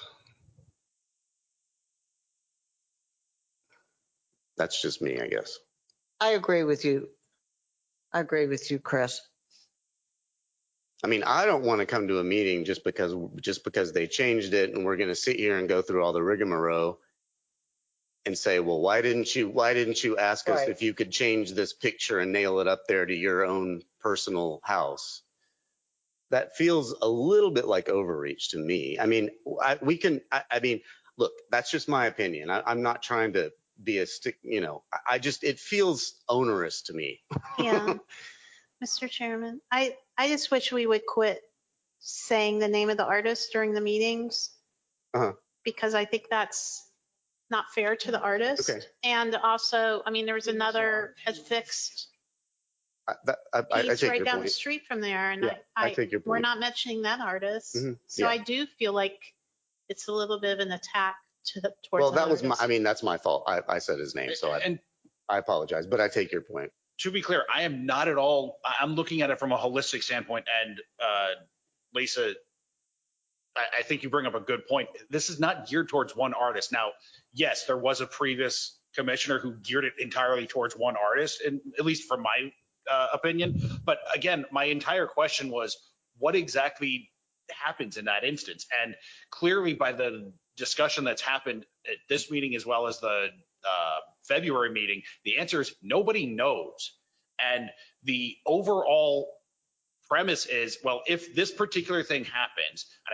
That's just me, I guess. I agree with you. I agree with you, Chris. I mean, I don't want to come to a meeting just because they changed it and we're going to sit here and go through all the rigmarole and say, well, why didn't you ask us if you could change this picture and nail it up there to your own personal house? That feels a little bit like overreach to me. I mean, I mean, look, that's just my opinion. I'm not trying to be a stick, it feels onerous to me. Yeah, Mr. Chairman, I just wish we would quit saying the name of the artist during the meetings because I think that's not fair to the artist. Okay. And also, I mean, there was another affixed I piece take right your down the point. street from there, and Yeah, I take your we're point. not mentioning that artist. So Yeah. I do feel like it's a little bit of an attack towards Well, that that was artist. that's my fault. I said his name, so I apologize, but I take your point. To be clear, I am not at all, I'm looking at it from a holistic standpoint. And Lisa, I think you bring up a good point. This is not geared towards one artist. Now, yes, there was a previous commissioner who geared it entirely towards one artist, and at least from my opinion. But again, my entire question was, what exactly happens in that instance? And clearly by the discussion that's happened at this meeting as well as the February meeting, the answer is nobody knows. And the overall premise is, well, if this particular thing happens, and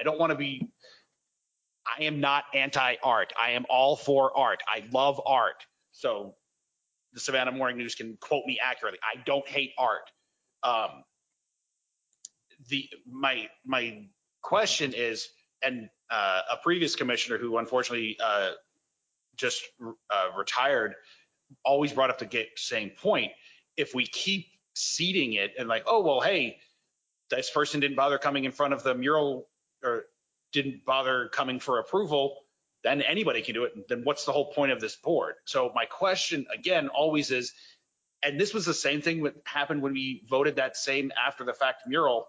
I am not anti-art. I am all for art. I love art. So the Savannah Morning News can quote me accurately. I don't hate art. My question is, and a previous commissioner who unfortunately just retired always brought up the same point. If we keep seeding it and like, oh, well, hey, this person didn't bother coming in front of the mural or didn't bother coming for approval, then anybody can do it. Then what's the whole point of this board? So my question again always is, and this was the same thing that happened when we voted that same after the fact mural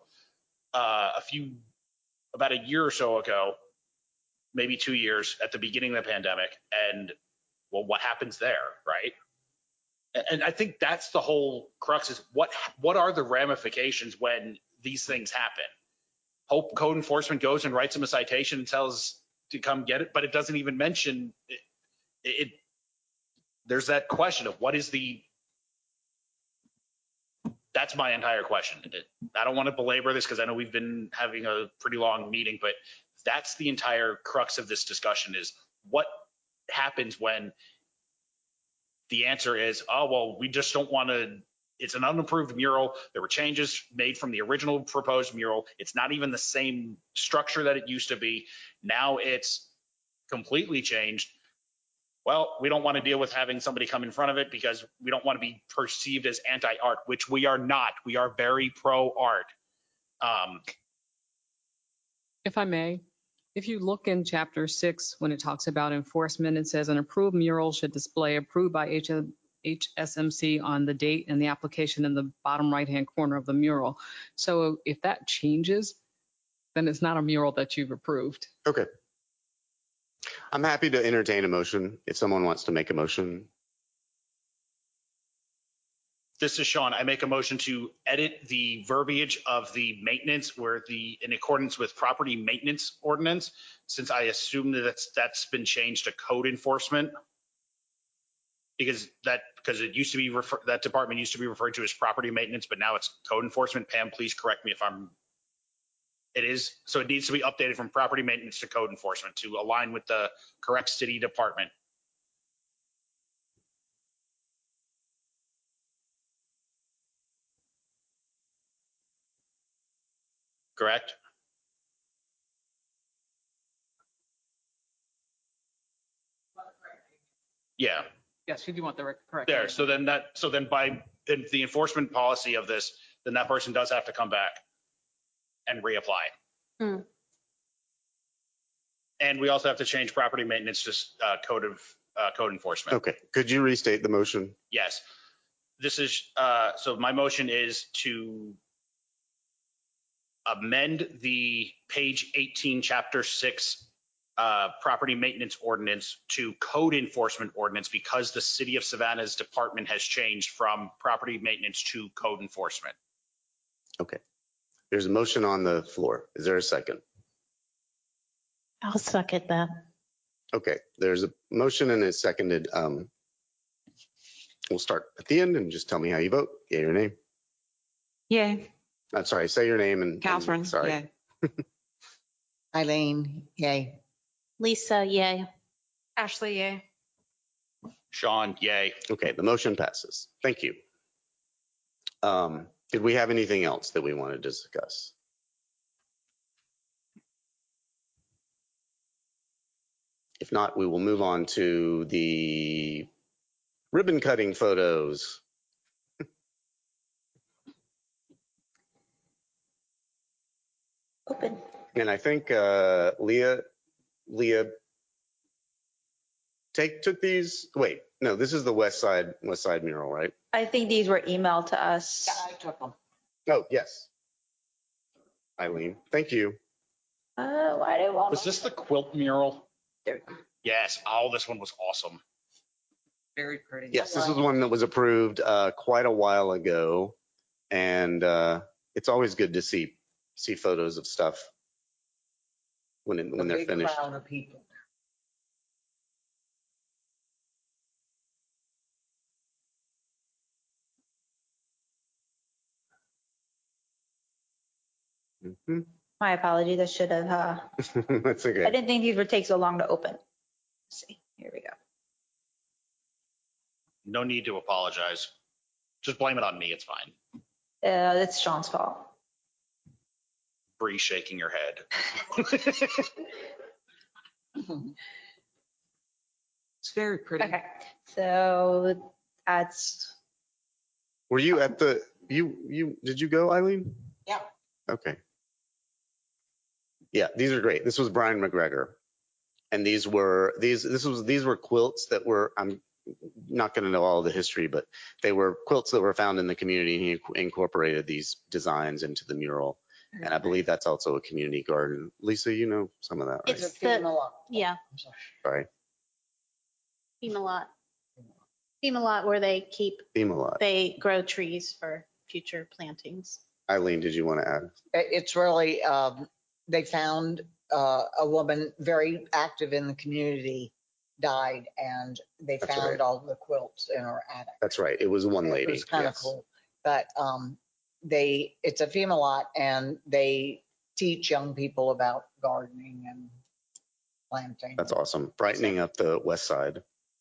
about a year or so ago, maybe 2 years at the beginning of the pandemic. And well, what happens there, right? And I think that's the whole crux is what are the ramifications when these things happen? Hope code enforcement goes and writes them a citation and tells to come get it, but it doesn't even mention it. There's that question of that's my entire question. I don't want to belabor this because I know we've been having a pretty long meeting, but that's the entire crux of this discussion is what happens when the answer is, oh, well, we just don't want to, it's an unapproved mural. There were changes made from the original proposed mural. It's not even the same structure that it used to be. Now it's completely changed. Well, we don't want to deal with having somebody come in front of it because we don't want to be perceived as anti-art, which we are not. We are very pro-art. If I may, if you look in chapter 6, when it talks about enforcement, it says an approved mural should display approved by HSMC on the date and the application in the bottom right-hand corner of the mural. So if that changes, then it's not a mural that you've approved. Okay. I'm happy to entertain a motion if someone wants to make a motion. This is Sean. I make a motion to edit the verbiage of the maintenance in accordance with property maintenance ordinance, since I assume that that's been changed to code enforcement. Because it used to be that department used to be referred to as property maintenance, but now it's code enforcement. Pam, please correct me if I'm It is, so it needs to be updated from property maintenance to code enforcement to align with the correct city department. Correct? Yeah. Yes, you do want the correct. There, so then by in the enforcement policy of this, then that person does have to come back and reapply. Hmm. And we also have to change property maintenance to code enforcement. Okay, could you restate the motion? Yes. This is, so my motion is to amend the page 18, chapter 6, property maintenance ordinance to code enforcement ordinance because the city of Savannah's department has changed from property maintenance to code enforcement. Okay, there's a motion on the floor. Is there a second? I'll second that. Okay, there's a motion and it's seconded. We'll start at the end and just tell me how you vote. Yay or nay. Yay. I'm sorry, say your name and. Catherine, sorry. yay. Eileen, yay. Lisa, yay. Ashley, yay. Sean, yay. Okay, the motion passes. Thank you. Did we have anything else that we wanted to discuss? If not, we will move on to the ribbon cutting photos. Open. And I think Leah took these. Wait, no, this is the West Side mural, right? I think these were emailed to us. I took them. Oh, yes. Eileen, thank you. Why do I want Was this the quilt mural? There we go. Yes. Oh, this one was awesome. Very pretty. Yes, this is one that was approved quite a while ago, and it's always good to see photos of stuff when they're Big finished. crowd of people. Mm-hmm. My apologies. I should have. That's okay. I didn't think these would take so long to open. Let's see. Here we go. No need to apologize. Just blame it on me. It's fine. It's Sean's fault. Bree shaking your head. It's very pretty. Okay. So that's. Were you at the, did you go, Eileen? Yeah. Okay. Yeah, these are great. This was Brian McGregor. And these were quilts that were, I'm not going to know all the history, but they were quilts that were found in the community. He incorporated these designs into the mural. And I believe that's also a community garden. Lisa, you know some of that, right? It's the, yeah, Sorry. FEMA lot. FEMA lot where they they grow trees for future plantings. Eileen, did you want to add? It's really, they found a woman very active in the community died, and they That's found right. all the quilts in her attic. That's right. It was one lady. It was kind of yes. cool. But it's a FEMA lot, and they teach young people about gardening and planting. That's awesome. Brightening up the West Side.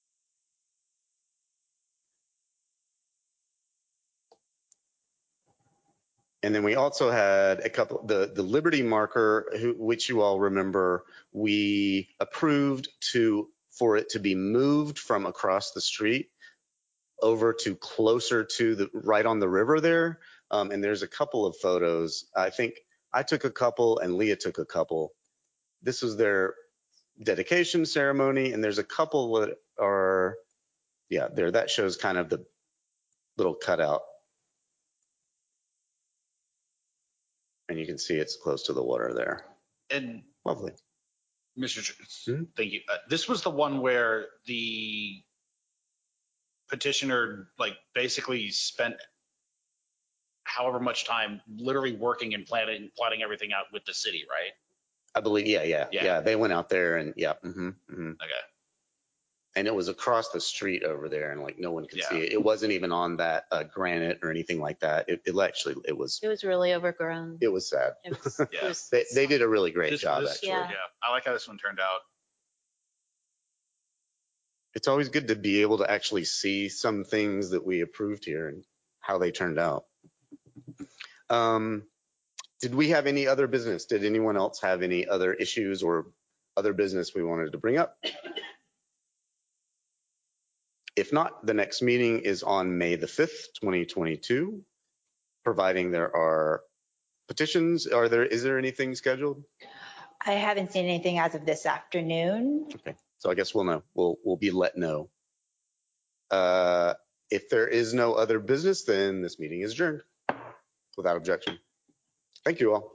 And then we also had a couple, the Liberty marker, which you all remember, we approved for it to be moved from across the street over to closer to right on the river there. And there's a couple of photos. I think I took a couple and Leah took a couple. This was their dedication ceremony. And there's a couple that are, yeah, there, that shows kind of the little cutout. And you can see it's close to the water there. And lovely. Mr. Thank you. This was the one where the petitioner basically spent however much time literally working and plotting everything out with the city, right? I believe, yeah. They went out there and yeah. Mm-hmm, mm-hmm. Okay. And it was across the street over there and like no one could see Yeah. it. It wasn't even on that granite or anything like that. It actually, it was really overgrown. sad. It was, Yeah. They did a really great This- job, this- actually. Yeah. Yeah, I like how this one turned out. It's always good to be able to actually see some things that we approved here and how they turned out. Did we have any other business? Did anyone else have any other issues or other business we wanted to bring up? If not, the next meeting is on May the 5th, 2022, providing there are petitions. Is there anything scheduled? I haven't seen anything as of this afternoon. Okay, so I guess we'll know. We'll be let know. If there is no other business, then this meeting is adjourned without objection. Thank you all.